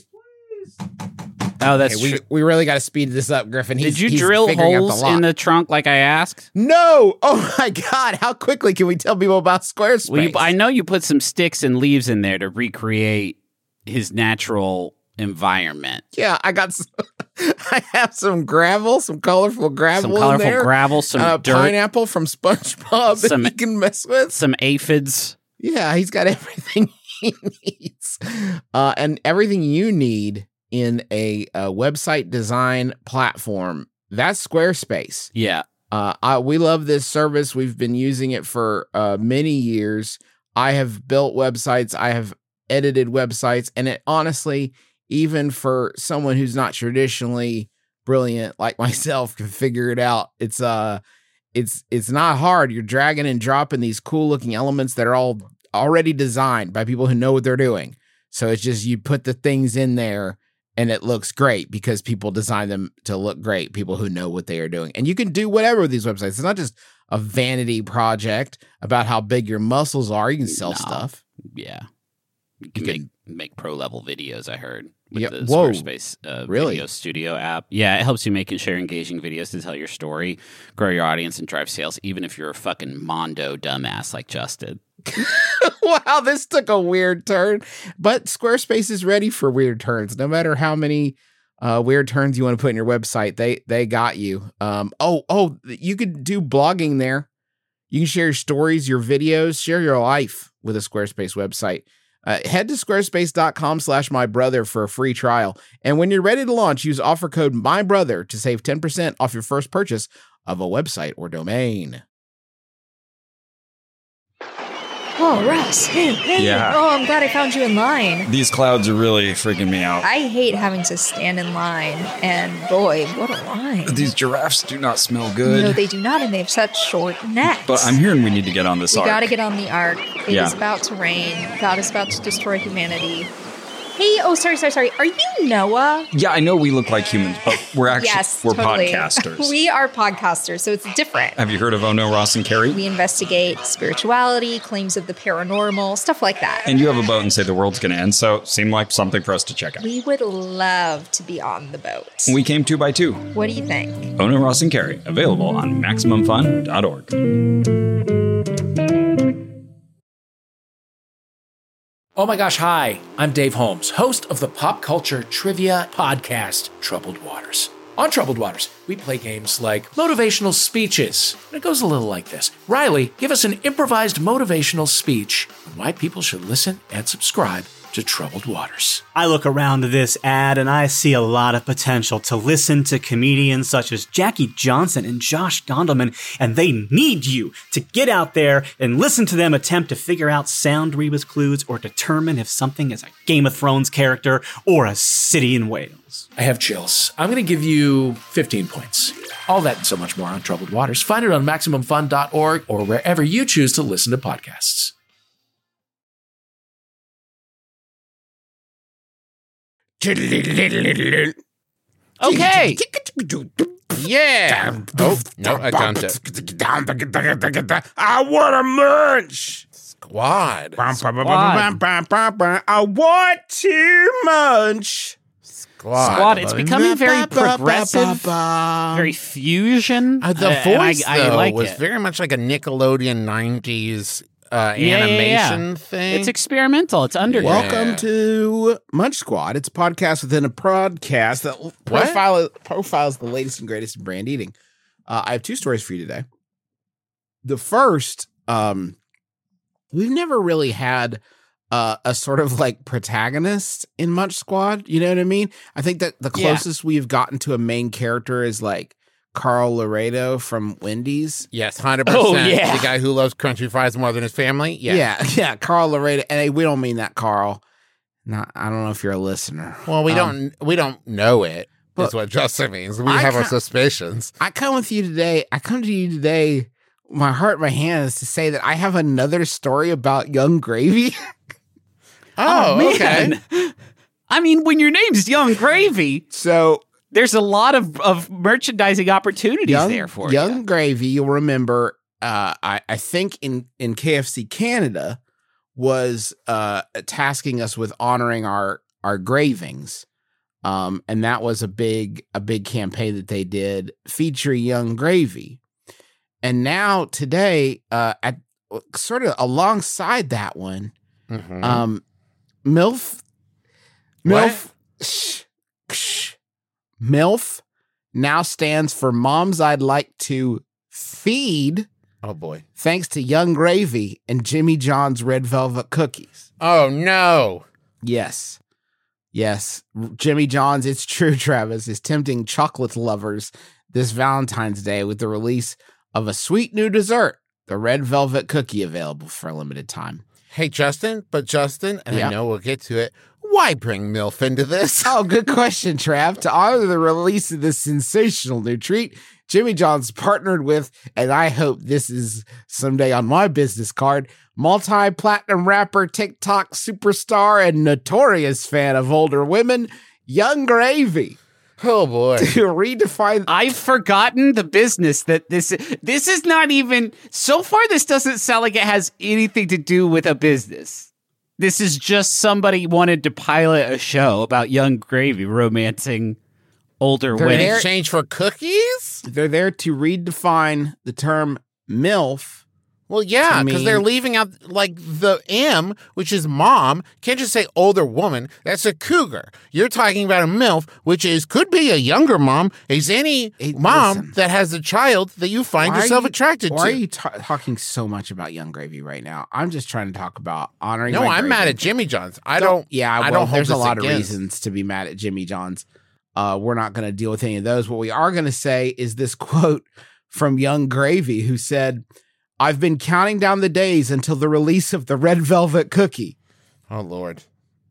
oh that's
Hey, we,
true.
we really got to speed this up, Griffin. He's,
Did you
he's
drill
figuring out the
holes
lock.
in the trunk like I asked?
No! Oh my God! How quickly can we tell people about Squarespace?
Well, you, I know you put some sticks and leaves in there to recreate his natural environment.
Yeah, I got. Some, I have some gravel, some colorful gravel,
Some colorful
in there.
gravel, some
uh,
dirt,
pineapple from SpongeBob
Some-
that he can mess with.
some aphids.
Yeah, he's got everything he needs, uh, and everything you need in a, a website design platform. That's Squarespace.
Yeah.
Uh, I, we love this service. We've been using it for uh, many years. I have built websites. I have edited websites, and it honestly, even for someone who's not traditionally brilliant like myself, can figure it out. It's uh, it's it's not hard. You're dragging and dropping these cool looking elements that are all already designed by people who know what they're doing. So it's just you put the things in there. And it looks great because people design them to look great, people who know what they are doing. And you can do whatever with these websites. It's not just a vanity project about how big your muscles are. You can sell
No.
stuff.
Yeah. You can
You
make, make pro level videos, I heard, with
Yeah,
the
whoa.
Squarespace uh,
Really?
Video Studio app. Yeah, it helps you make and share engaging videos to tell your story, grow your audience, and drive sales, even if you're a fucking Mondo dumbass like Justin.
Wow, this took a weird turn. But Squarespace is ready for weird turns. No matter how many uh, weird turns you want to put in your website, they they got you. Um, oh, oh, you could do blogging there. You can share your stories, your videos, share your life with a Squarespace website. Uh, head to squarespace.com slash my brother for a free trial. And when you're ready to launch, use offer code my brother to save ten percent off your first purchase of a website or domain.
Oh, Russ. Hey, hey.
Yeah.
Oh, I'm glad I found you in line.
These clouds are really freaking me out.
I hate having to stand in line, and boy, what a line.
These giraffes do not smell
No,
good.
they do not, and they have such short necks.
But I'm hearing we need to get on this
We
ark.
gotta get on the ark. It is
Yeah.
about to rain. God is about to destroy humanity. Hey, oh, sorry, sorry, sorry. Are you Noah?
Yeah, I know we look like humans, but we're actually
Yes,
we're
totally.
podcasters.
We are podcasters, so it's different.
Have you heard of Ono, Ross, and Carrie?
We investigate spirituality, claims of the paranormal, stuff like that.
And you have a boat and say the world's going to end, so it seemed like something for us to check out.
We would love to be on the boat.
We came two by two.
What do you think?
Ono, Ross, and Carrie, available on Maximum Fun dot org.
Oh my gosh, hi. I'm Dave Holmes, host of the pop culture trivia podcast, Troubled Waters. On Troubled Waters, we play games like motivational speeches. And it goes a little like this. Riley, give us an improvised motivational speech on why people should listen and subscribe to Troubled Waters.
I look around this ad and I see a lot of potential to listen to comedians such as Jackie Johnson and Josh Gondelman, and they need you to get out there and listen to them attempt to figure out sound rebus clues or determine if something is a Game of Thrones character or a city in Wales.
I have chills. I'm going to give you fifteen points. All that and so much more on Troubled Waters. Find it on Maximum Fun dot org or wherever you choose to listen to podcasts.
Okay. Yeah. Oh, no, I jumped it.
I want a munch.
Squad.
I want to munch.
Squad.
Squad, it's becoming very progressive, very fusion.
Uh, the
uh, and
voice,
I, I
though,
like
was
it.
very much like a Nickelodeon nineties uh,
Yeah, yeah,
animation
yeah.
thing.
It's experimental. It's underground.
Welcome
Yeah.
to Munch Squad. It's a podcast within a podcast that profile, profiles the latest and greatest in brand eating. Uh, I have two stories for you today. The first, um, we've never really had uh, a sort of like protagonist in Munch Squad. You know what I mean? I think that the
Yeah.
closest we've gotten to a main character is like Carl Laredo from Wendy's.
Yes, one hundred percent.
Oh, yeah.
The guy who loves crunchy fries more than his family. Yeah.
Yeah, yeah, Carl Laredo. And we don't mean that, Carl. Not, I don't know if you're a listener.
Well, we
Um,
don't we don't know it.
but
That's what Justin means. We
I
have our
ca-
suspicions.
I come with you today. I come to you today. My heart, my hands to say that I have another story about Young Gravy.
Oh, okay.
Man. I mean, when your name's Young Gravy,
So
there's a lot of, of merchandising opportunities
young,
there for
Young
you.
Gravy, you'll remember. Uh, I I think in in K F C Canada was uh tasking us with honoring our our gravings, um, and that was a big a big campaign that they did featuring Young Gravy. And now today, uh, at sort of alongside that one,
Mhm.
um, MILF,
What?
MILF, shh, shh, MILF now stands for Moms I'd Like to Feed,
oh, boy.
thanks to Young Gravy and Jimmy John's Red Velvet Cookies.
Oh, no.
Yes. Yes. Jimmy John's, it's true, Travis, is tempting chocolate lovers this Valentine's Day with the release of a sweet new dessert, the Red Velvet Cookie, available for a limited time.
Hey, Justin, but Justin, and
Yeah.
I know we'll get to it, why bring MILF into this?
Oh, good question, Trav. To honor the release of this sensational new treat, Jimmy John's partnered with, and I hope this is someday on my business card, multi-platinum rapper, TikTok superstar, and notorious fan of older women, Young Gravy,
Oh, boy.
to redefine.
I've forgotten the business that this this is not even so far. This doesn't sound like it has anything to do with a business. This is just somebody wanted to pilot a show about Young Gravy romancing older
They're
In
women.
there-
exchange for cookies?
They're there to redefine the term MILF.
Well, yeah,
To
because
me-
they're leaving out, like, the M, which is mom. Can't just say older woman. That's a cougar. You're talking about a MILF, which is could be a younger mom, is any
Hey,
mom
listen.
that has a child that you find
Why are
yourself
you-
attracted
Why
to.
are you ta- talking so much about Young Gravy right now? I'm just trying to talk about honoring.
no,
my
I'm mad
gravy.
at Jimmy John's. I don't.
Yeah,
I
well,
don't hold
there's a
this
lot of
against.
reasons to be mad at Jimmy John's. Uh, we're not going to deal with any of those. What we are going to say is this quote from Young Gravy, who said, "I've been counting down the days until the release of the Red Velvet Cookie."
Oh, Lord.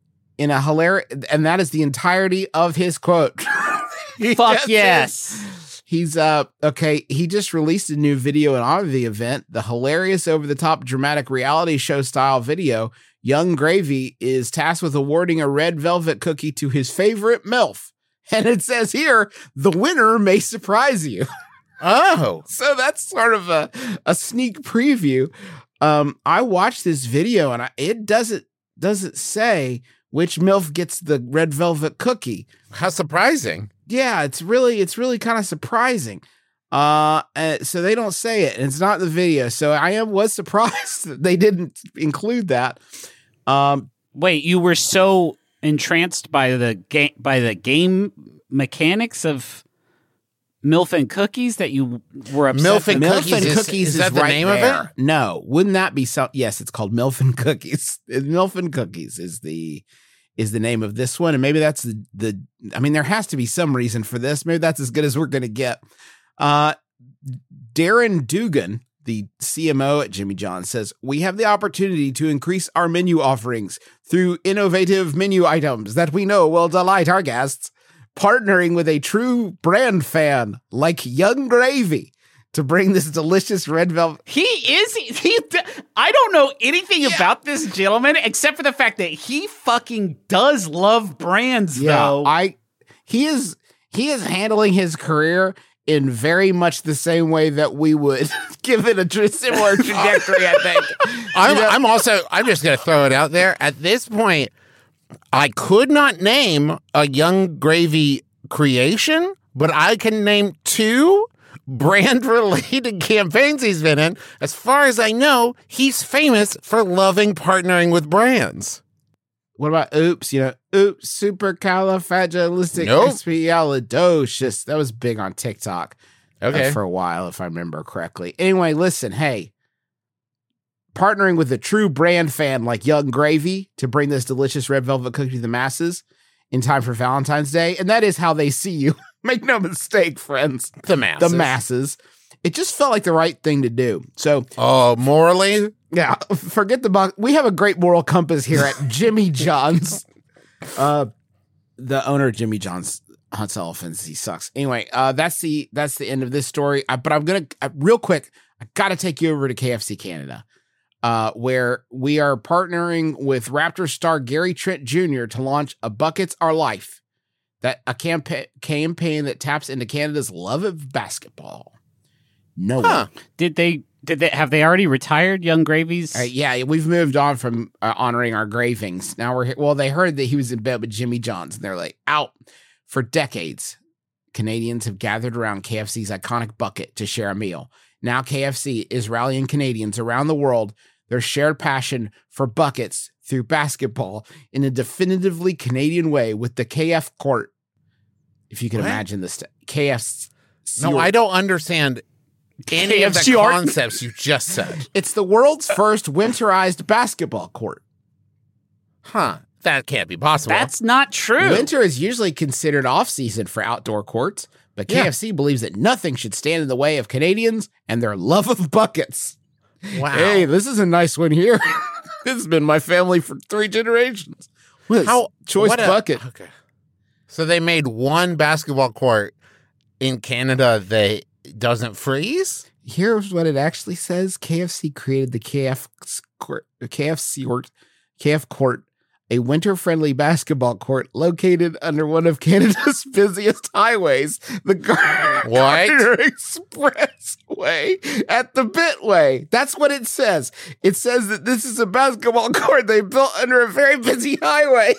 In a hilarious, and that is the entirety of his quote.
Fuck
That's it.
yes.
He's uh okay. He just released a new video in honor of the event. The hilarious, over-the-top, dramatic reality show style video. Young Gravy is tasked with awarding a red velvet cookie to his favorite MILF, and it says here the winner may surprise you.
Oh.
So that's sort of a a sneak preview. Um, I watched this video and I, it doesn't doesn't say which MILF gets the red velvet cookie.
How surprising.
Yeah, it's really it's really kind of surprising. Uh, and so they don't say it, and it's not in the video. So I am was surprised that they didn't include that. Um,
Wait, you were so entranced by the game by the game mechanics of Milf and Cookies that you were upset.
Milf and
Milf
Cookies
and
is-
Cookies
is
is,
that the
right
name of
there.
it?
No, wouldn't that be so? Yes, it's called Milf and Cookies. Milf and Cookies is the is the name of this one, and maybe that's the the. I mean, there has to be some reason for this. Maybe that's as good as we're going to get. Uh, Darren Dugan, the C M O at Jimmy John's, says we have the opportunity to increase our menu offerings through innovative menu items that we know will delight our guests. Partnering with a true brand fan like Young Gravy to bring this delicious red velvet.
He is. He. I don't know anything yeah. about this gentleman except for the fact that he fucking does love brands.
Yeah,
though
I. He is. He is handling his career in very much the same way that we would give it a tra- similar trajectory. I think.
I'm,
You know?
I'm also. I'm just going to throw it out there. At this point, I could not name a Young Gravy creation, but I can name two brand-related campaigns he's been in. As far as I know, he's famous for loving partnering with brands.
What about Oops? You know, Oops, supercalifragilisticexpialidocious. That was big on TikTok
Okay.
uh, for a while, if I remember correctly. Anyway, listen, hey, partnering with a true brand fan like Young Gravy to bring this delicious red velvet cookie to the masses in time for Valentine's Day, and that is how they see you. Make no mistake, friends.
The masses.
The masses. It just felt like the right thing to do. So,
Oh, morally?
yeah, forget the box. We have a great moral compass here at Jimmy John's. Uh, the owner of Jimmy John's hunts elephants. He sucks. Anyway, uh, that's the that's the end of this story. Uh, but I'm gonna uh, real quick. I gotta take you over to K F C Canada, uh, where we are partnering with Raptor star Gary Trent Junior to launch a Buckets Are Life, that a campaign campaign that taps into Canada's love of basketball. No
Huh.
one.
did they? Did they have they already retired Young Gravy's?
Uh, yeah, we've moved on from uh, honoring our Gravings. Now we're here. Well, they heard that he was in bed with Jimmy John's, and they're like, out. For decades, Canadians have gathered around K F C's iconic bucket to share a meal. Now K F C is rallying Canadians around the world, their shared passion for buckets through basketball in a definitively Canadian way with the K F Court. If you can
What?
imagine this, K F C.
No, I don't understand any of the
K F C art?
concepts you just said.
It's the world's first winterized basketball court.
Huh. That can't be possible.
That's not true.
Winter is usually considered off-season for outdoor courts, but K F C believes that nothing should stand in the way of Canadians and their love of buckets.
wow.
Hey, this is a nice one here. This has been my family for three generations. What
How
choice
what a-
bucket?
Okay. So they made one basketball court in Canada that doesn't freeze?
Here's what it actually says: K F C created the K F court, K F C court, K F court, a winter-friendly basketball court located under one of Canada's busiest highways, the Gar-
What?
Gardner Expressway at the Bitway. That's what it says. It says that this is a basketball court they built under a very busy highway.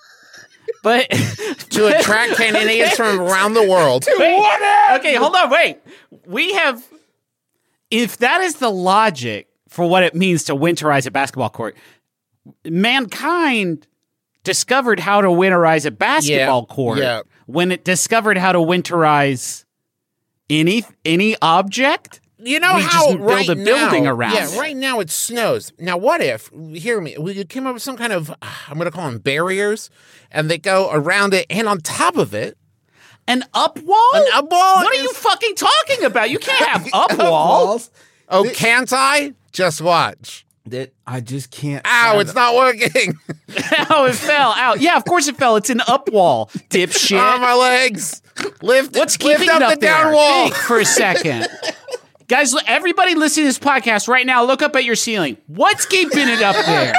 but
To attract Canadians from around the world.
Wait, okay, hold on, wait. We have, if that is the logic for what it means to winterize a basketball court, mankind discovered how to winterize a basketball
Yeah,
court
yeah.
when it discovered how to winterize any any object.
You know
We
how
just build
right
a building
now,
around
yeah,
it.
right now it snows. Now, what if, hear me, we came up with some kind of, I'm going to call them barriers, and they go around it, and on top of it,
An up wall?
an up wall.
What are you
is-
fucking talking about? You can't have up wall.
Oh, can't I? Just watch.
That I just can't.
Ow, it's not working.
Oh, it fell out. Yeah, of course it fell. It's an up wall, dipshit.
Oh, my legs. Lift,
What's
lift
keeping
up
it
the
up there?
down wall.
Think for a second. Guys, look- everybody listening to this podcast right now, look up at your ceiling. What's keeping it up there?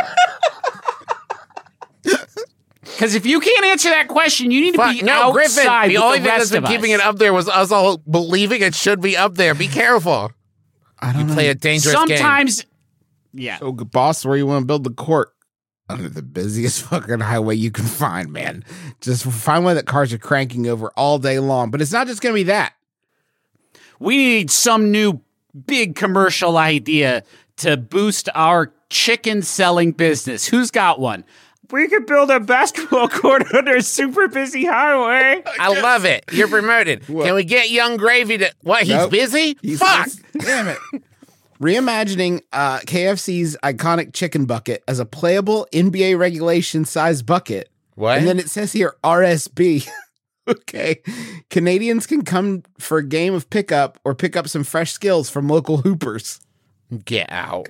Because if you can't answer that question, you need to
Fuck,
be
no, Griffin,
outside
the
with
only
the
thing that's
rest
been
of us.
keeping it up there was us all believing it should be up there. Be careful.
I don't
You
know.
play a dangerous game.
Sometimes, yeah.
So, boss, where you want to build the court? Under the busiest fucking highway you can find, man. Just find one that cars are cranking over all day long. But it's not just going to be that.
We need some new big commercial idea to boost our chicken selling business. Who's got one? we could build a basketball court under a super busy highway.
I love it. You're promoted.
What?
Can we get Young Gravy to... What, he's
Nope.
busy?
He's-
Fuck!
Damn it. Reimagining uh, K F C's iconic chicken bucket as a playable N B A regulation size bucket.
What?
And then it says here R S B. Okay. Canadians can come for a game of pickup or pick up some fresh skills from local hoopers.
Get out.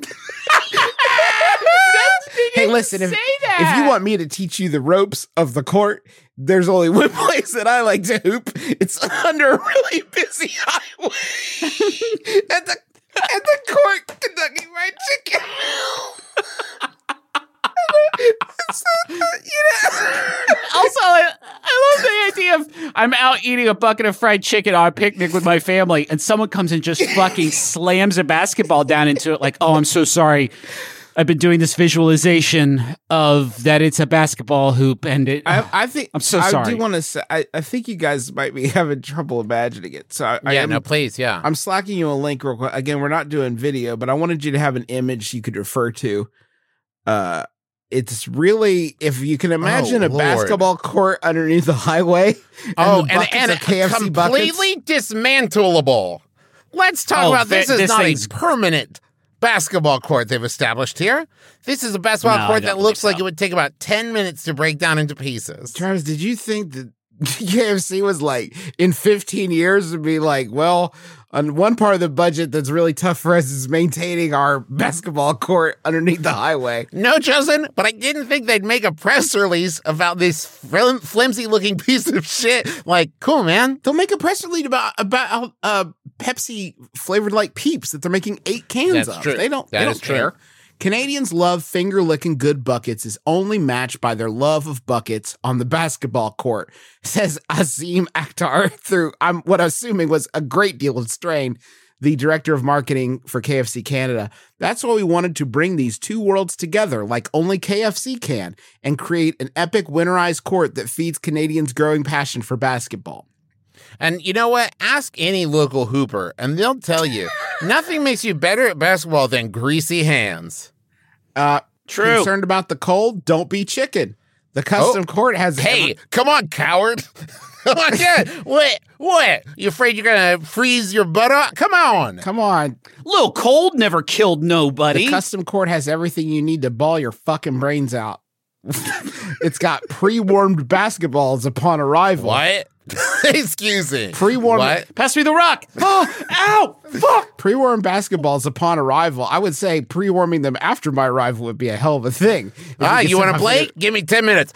Hey, listen, if, if you want me to teach you the ropes of the court, there's only one place that I like to hoop. It's under a really busy highway at the at the court Kentucky Fried Chicken. So, you know.
Also, I, I love the idea of I'm out eating a bucket of fried chicken on a picnic with my family, and someone comes and just fucking slams a basketball down into it like, oh, I'm so sorry. I've been doing this visualization of that it's a basketball hoop, and it.
I, I think
I'm so
I
sorry.
do want to say I, I think you guys might be having trouble imagining it. So I, I
Yeah,
am,
no, please, yeah.
I'm slacking you a link real quick. Again, we're not doing video, but I wanted you to have an image you could refer to. Uh, it's really, if you can imagine
Oh,
a
Lord.
basketball court underneath the highway. And
Oh,
the
and,
buckets
and
of K F C
completely
buckets.
dismantleable. Let's talk
Oh,
about this.
thi-
is
this
not a
thing's-
permanent basketball court they've established here. This is a basketball
No, I
court
don't
that looks
believe
like
so.
it would take about ten minutes to break down into pieces.
Travis, did you think that K F C was like in fifteen years to be like, well, on one part of the budget that's really tough for us is maintaining our basketball court underneath the highway.
No, Justin, but I didn't think they'd make a press release about this flim- flimsy looking piece of shit. Like, cool, man.
They'll make a press release about about uh, Pepsi flavored like Peeps that they're making eight cans
That's
of.
true.
They don't.
That
they don't
is true.
care. Canadians' love finger licking good buckets is only matched by their love of buckets on the basketball court, says Azim Akhtar through I'm what I'm assuming was a great deal of strain, the director of marketing for K F C Canada. That's why we wanted to bring these two worlds together like only K F C can and create an epic winterized court that feeds Canadians' growing passion for basketball.
And you know what? Ask any local hooper, and they'll tell you nothing makes you better at basketball than greasy hands.
Uh,
True.
Concerned about the cold? Don't be chicken. The custom
Oh.
court has
Hey, come on, coward. Come on, yeah. What? What? You afraid you're going to freeze your butt off? Come on.
Come on.
Little cold never killed nobody.
The custom court has everything you need to ball your fucking brains out. It's got pre-warmed basketballs upon arrival.
What? Excuse me.
Pre-warmed
What?
Pass me the rock. Oh, ow! Fuck!
pre-warmed basketballs upon arrival. I would say pre-warming them after my arrival would be a hell of a thing. If
Ah,
could
you want to
somehow
play?
figure-
Give me ten minutes.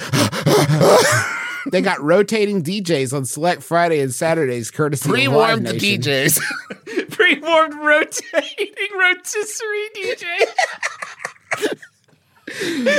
They got rotating D Js on select Friday and Saturdays, courtesy of Live
Pre-warmed
Nation.
D Js.
Pre-warmed rotating rotisserie D J.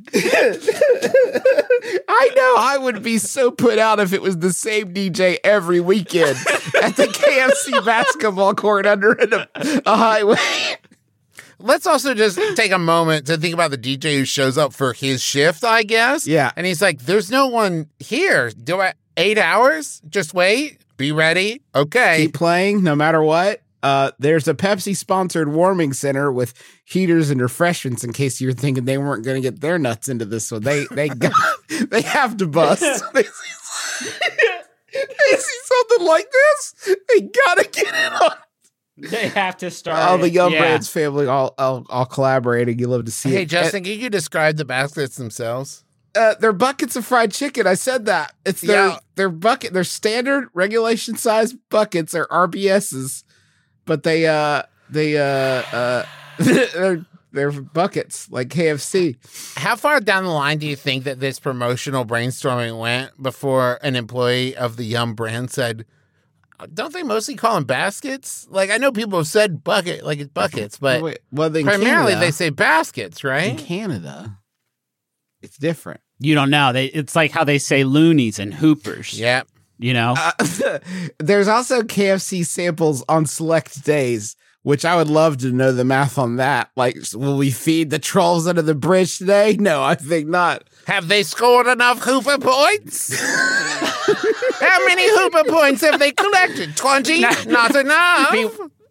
I know I would be so put out if it was the same D J every weekend at the K F C basketball court under a, a highway.
Let's also just take a moment to think about the D J who shows up for his shift, I guess.
Yeah.
And he's like, there's no one here. Do I, eight hours? Just wait. Be ready. Okay.
Keep playing no matter what. Uh, there's a Pepsi sponsored warming center with heaters and refreshments in case you're thinking they weren't going to get their nuts into this one. They they got, they have to bust. They see, they see something like this, they gotta get it on.
They have to start.
All the
it.
Young
Yeah.
Brands family all, all all collaborating. You love to see
Hey,
it.
Justin, can you describe the baskets themselves?
Uh, they're buckets of fried chicken. I said that. It's their
Yeah.
their bucket. Their standard regulation size buckets are R B S's, but they uh they uh uh they're they're buckets like K F C.
How far down the line do you think that this promotional brainstorming went before an employee of the Yum brand said, don't they mostly call them baskets? Like, I know people have said bucket, like it's buckets, but
Wait, well, in
primarily
Canada,
they say baskets,
in
right?
Canada, it's different.
You don't know. They, it's like how they say loonies and hoopers.
Yeah.
You know?
Uh, there's also K F C samples on select days, which I would love to know the math on that. Like, will we feed the trolls under the bridge today? No, I think not.
Have they scored enough Hooper points? How many Hooper points have they collected? twenty? Not enough.
Be-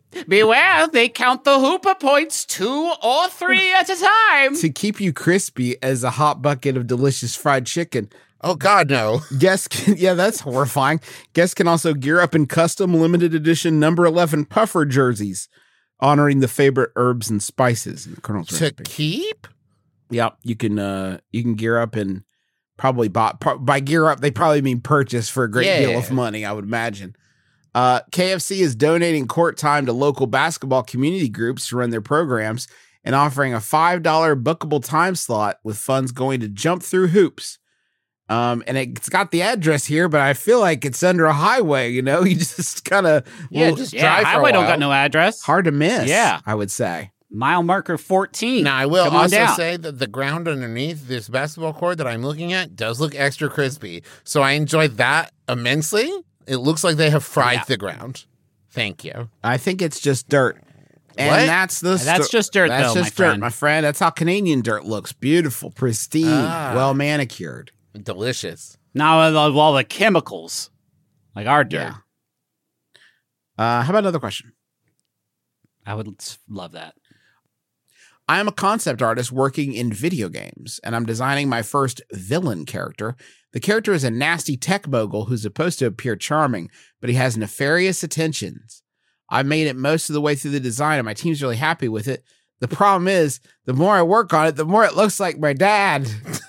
Beware, they count the hooper points two or three at a time.
To keep you crispy as a hot bucket of delicious fried chicken.
Oh, God, no.
Guests can, yeah, that's horrifying. Guests can also gear up in custom limited edition number eleven puffer jerseys, honoring the favorite herbs and spices in the Colonel's
To
recipe.
keep?
Yep, you can uh, you can gear up and probably bought by gear up. They probably mean purchase for a great
Yeah.
deal of money, I would imagine. Uh, K F C is donating court time to local basketball community groups to run their programs and offering a five dollars bookable time slot with funds going to Jump Through Hoops. Um, and it's got the address here, but I feel like it's under a highway, you know? You just kind of
Yeah, just
Yeah,
drive for a
highway don't
while.
got no address.
hard to miss,
Yeah.
I would say.
Mile marker fourteen.
Now, I will
Come on
also
down.
say that the ground underneath this basketball court that I'm looking at does look extra crispy. So I enjoyed that immensely. It looks like they have fried
Yeah.
the ground. Thank you.
I think it's just dirt. And
What?
that's the
That's
sto-
just dirt,
That's
though,
just
my
dirt,
friend.
my friend. That's how Canadian dirt looks. Beautiful, pristine,
Ah.
well manicured.
Delicious.
Now with all all the chemicals, like our dirt.
Yeah. Uh, how about another question?
I would s- love that.
I am a concept artist working in video games, and I'm designing my first villain character. The character is a nasty tech mogul who's supposed to appear charming, but he has nefarious intentions. I made it most of the way through the design, and my team's really happy with it. The problem is, the more I work on it, the more it looks like my dad.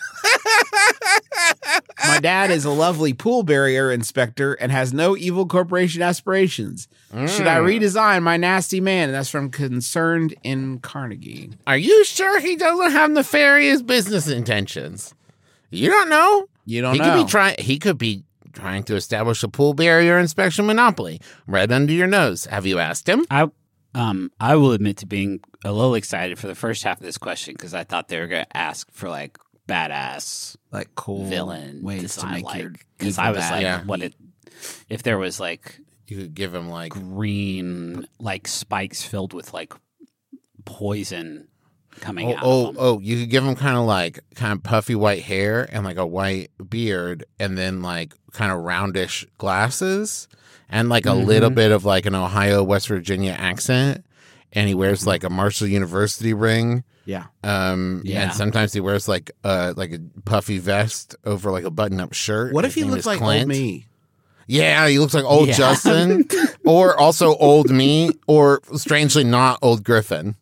My dad is a lovely pool barrier inspector and has no evil corporation aspirations. Should I redesign my nasty man? And that's from Concerned in Carnegie.
Are you sure he doesn't have nefarious business intentions? You don't know.
You don't
he
know.
could be trying. He could be trying to establish a pool barrier inspection monopoly right under your nose. Have you asked him?
I um I will admit to being a little excited for the first half of this question because I thought they were going to ask for like badass
Like cool
villain
ways
design,
to make
like,
your
because
evil
I was
bad.
like,
Yeah.
what it if there was like
You could give him like
green like spikes filled with like poison coming
oh
out.
oh
of them.
oh. You could give him kind of like kind of puffy white hair and like a white beard, and then like kind of roundish glasses, and like a
Mm-hmm.
little bit of like an Ohio West Virginia accent, and he wears like a Marshall University ring.
Yeah.
Um,
Yeah.
and sometimes he wears like uh like a puffy vest over like a button-up shirt.
What
His
if he
name
looks
is
like
Clint.
old me?
Yeah, he looks like old
Yeah.
Justin, or also old me, or strangely not old Griffin.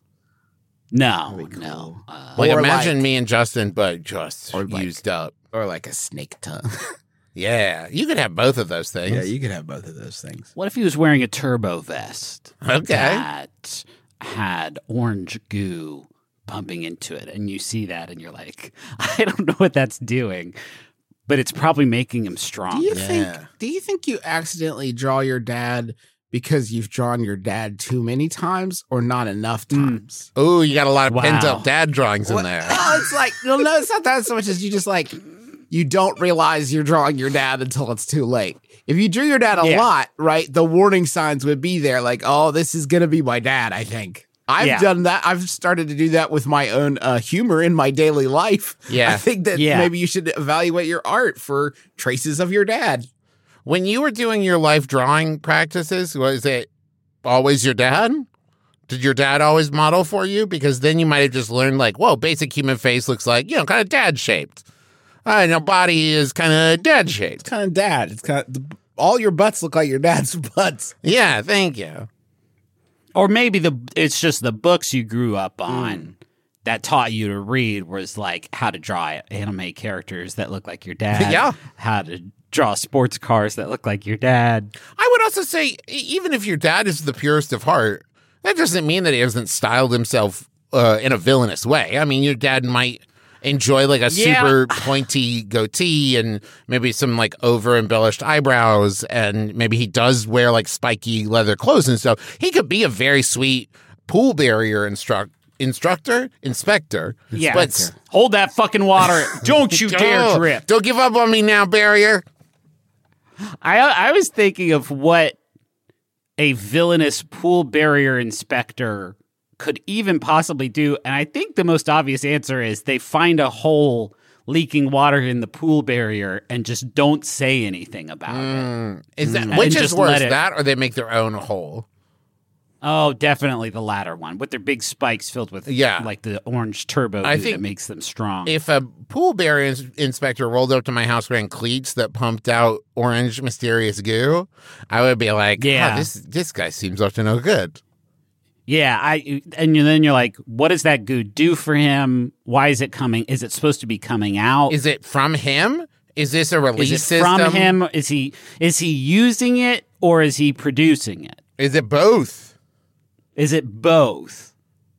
No,
That'd be
no.
cool.
Uh,
Like
Or
imagine
like-
me and Justin, but just
Or like-
used up.
Or like a snake tongue.
Yeah, you could have both of those things.
yeah, you could have both of those things.
what if he was wearing a turbo vest
Okay.
that had orange goo pumping into it, and you see that, and you're like, I don't know what that's doing, but it's probably making him strong.
Do you
Yeah.
think do you think you accidentally draw your dad because you've drawn your dad too many times or not enough times?
Oh, you got a lot of
Wow.
pent up dad drawings in
What-
there.
Oh, it's like no, no, it's not that so much as you just like you don't realize you're drawing your dad until it's too late. If you drew your dad a
Yeah.
lot, right, the warning signs would be there, like, oh, this is gonna be my dad. I think I've
Yeah.
done that. I've started to do that with my own uh, humor in my daily life.
Yeah.
I think that
Yeah.
maybe you should evaluate your art for traces of your dad.
When you were doing your life drawing practices, was it always your dad? Did your dad always model for you? Because then you might have just learned, like, whoa, basic human face looks like, you know, kind of dad shaped. Uh, and your body is kind of dad shaped.
Kind of dad. It's kind of the, all your butts look like your dad's butts.
Yeah, thank you.
Or maybe the it's just the books you grew up on that taught you to read was like how to draw anime characters that look like your dad.
Yeah.
How to draw sports cars that look like your dad.
I would also say, e- even if your dad is the purest of heart, that doesn't mean that he hasn't styled himself uh, in a villainous way. I mean, your dad might enjoy like a
Yeah.
super pointy goatee and maybe some like over embellished eyebrows, and maybe he does wear like spiky leather clothes and stuff. He could be a very sweet pool barrier instruct instructor inspector.
Yeah.
but
Hold that fucking water. Don't you dare
Oh,
drip.
Don't give up on me now, barrier.
I I was thinking of what a villainous pool barrier inspector could even possibly do, and I think the most obvious answer is they find a hole leaking water in the pool barrier and just don't say anything about it.
Is that
And
which is
just
worse,
let it-
that or they make their own hole?
Oh, definitely the latter one with their big spikes filled with
Yeah.
like the orange turbo
I
goo
think
that makes them strong.
If a pool bear ins- inspector rolled up to my house wearing cleats that pumped out orange mysterious goo, I would be like,
Yeah.
yeah, this this guy seems up to no good.
Yeah, I and then you're like, what does that goo do for him? Why is it coming? Is it supposed to be coming out?
Is it from him? Is this a release
Is it
system?
from him? Is he is he using it or is he producing it?
Is it both?
Is it both?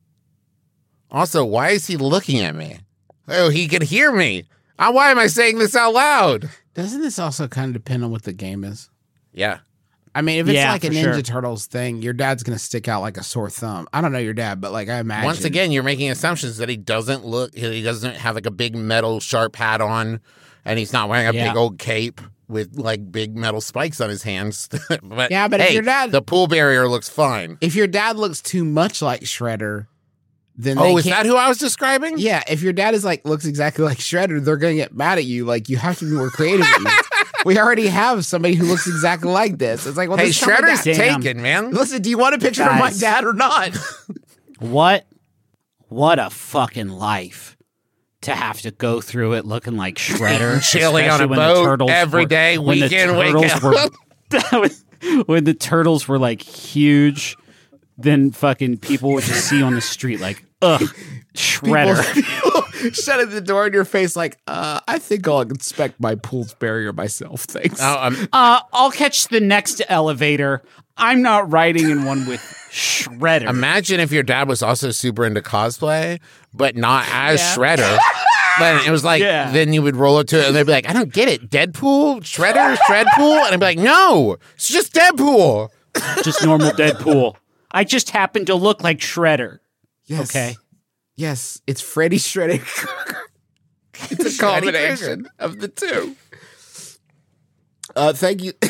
Also, why is he looking at me? Oh, he can hear me. Uh, why am I saying this out loud?
Doesn't this also kind of depend on what the game is?
Yeah.
I mean, if it's
Yeah,
like a
for
Ninja
sure.
Turtles thing, your dad's going to stick out like a sore thumb. I don't know your dad, but like I imagine.
Once again, you're making assumptions that he doesn't look, he doesn't have like a big metal sharp hat on, and he's not wearing a
Yeah.
big old cape with like big metal spikes on his hands. but
Yeah, but if
hey,
your dad-
the pool barrier looks fine.
if your dad looks too much like Shredder, then
Oh,
they
is
can't-
that who I was describing?
Yeah, if your dad is like looks exactly like Shredder, they're going to get mad at you. Like you have to be more creative. than this. We already have somebody who looks exactly like this. It's like, well,
Hey,
this is not my
Shredder's
dad.
Damn.
taken, man.
Listen, do you want a picture of my
Guys.
dad or not?
What what a fucking life to have to go through it looking like Shredder.
Chilling on a
especially when the
boat
turtles
every
were-
day,
when the
week in, week
turtles
out.
were- when the turtles were like huge, then fucking people would just see you on the street like, ugh, Shredder.
People, people shutting the door in your face like, uh, I think I'll inspect my pool's barrier myself. Thanks.
Oh, um,
Uh, I'll catch the next elevator. I'm not riding in one with Shredder.
imagine if your dad was also super into cosplay, but not as Shredder. Then it was like,
Yeah.
then you would roll up to it and they'd be like, I don't get it. Deadpool? Shredder? Shredpool? And I'd be like, no, it's just Deadpool.
Just normal Deadpool. I just happen to look like Shredder.
Yes.
Okay.
Yes, it's Freddy Shredder. It's a combination of the two. Uh, thank you.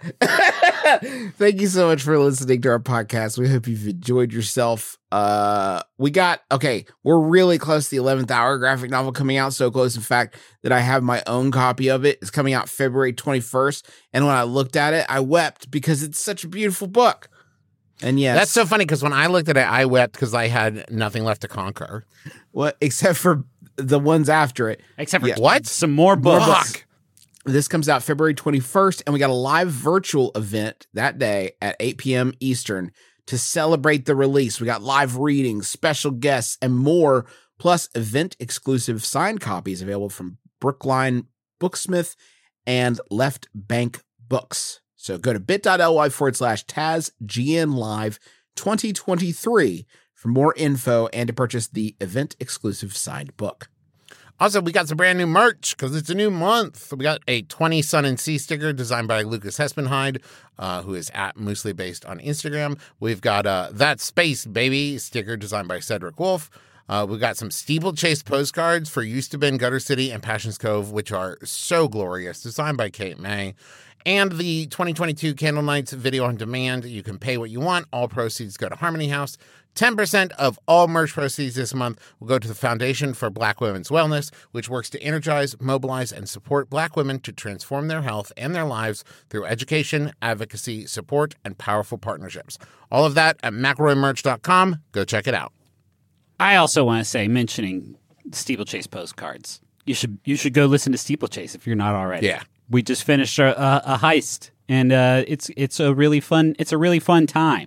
Thank you so much for listening to our podcast. We hope you've enjoyed yourself. Uh, we got, okay, we're really close to the eleventh hour graphic novel coming out. So close, in fact, that I have my own copy of it. It's coming out February twenty-first. And when I looked at it, I wept because it's such a beautiful book. And yes,
That's so funny because when I looked at it, I wept because I had nothing left to conquer.
what, except for the ones after it.
Except for
Yeah.
What?
some more books.
Fuck.
This comes out February twenty-first, and we got a live virtual event that day at eight p.m. Eastern to celebrate the release. We got live readings, special guests, and more, plus event-exclusive signed copies available from Brookline Booksmith and Left Bank Books. So go to bit.ly forward slash TazGN Live twenty twenty-three for more info and to purchase the event-exclusive signed book.
Also, we got some brand new merch because it's a new month. We got a twenty Sun and Sea sticker designed by Lucas Hespenhide, uh, who is at Moosely Based on Instagram. We've got uh, That Space Baby sticker designed by Cedric Wolf. Uh, we've got some Steeplechase postcards for Used to Been, Gutter City, and Passions Cove, which are so glorious, designed by Kate May. And the twenty twenty-two Candle Nights video on demand. You can pay what you want. All proceeds go to Harmony House. ten percent of all merch proceeds this month will go to the Foundation for Black Women's Wellness, which works to energize, mobilize, and support Black women to transform their health and their lives through education, advocacy, support, and powerful partnerships. All of that at McElroy Merch dot com. Go check it out.
I also want to say, mentioning Steeplechase postcards, you should you should go listen to Steeplechase if you're not already.
Yeah.
We just finished a, a, a heist, and uh, it's it's a really fun it's a really fun time.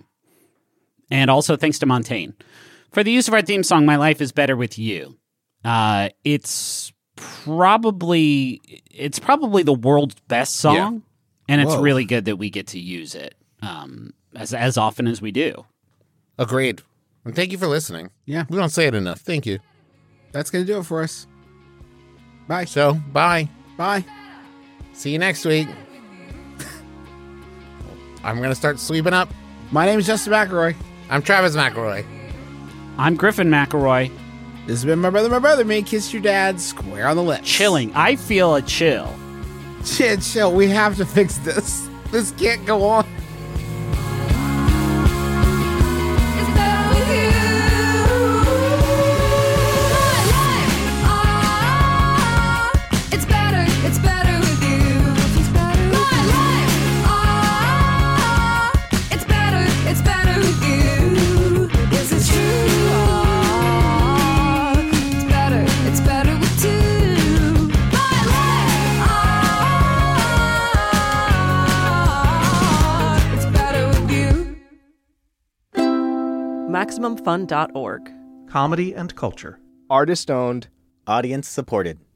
And also thanks to Montaigne for the use of our theme song. My Life is Better with You. Uh, it's probably it's probably the world's best song,
Yeah.
and it's
Whoa.
really good that we get to use it um, as as often as we do.
Agreed. And thank you for listening.
Yeah.
We don't say it enough. Thank you.
That's going to do it for us. Bye.
So, bye.
Bye.
See you next week. I'm going to start sweeping up.
My name is Justin McElroy.
I'm Travis McElroy.
I'm Griffin McElroy.
This has been My Brother, My Brother, Me. Kiss your dad square on the lips.
Chilling. I feel a chill.
Chill, chill. We have to fix this. This can't go on.
It's better with you. My life, ah, it's better, it's better with you. My life, ah, it's better, it's better with you.
Maximum Fun dot org.
Comedy and culture.
Artist owned.
Audience supported.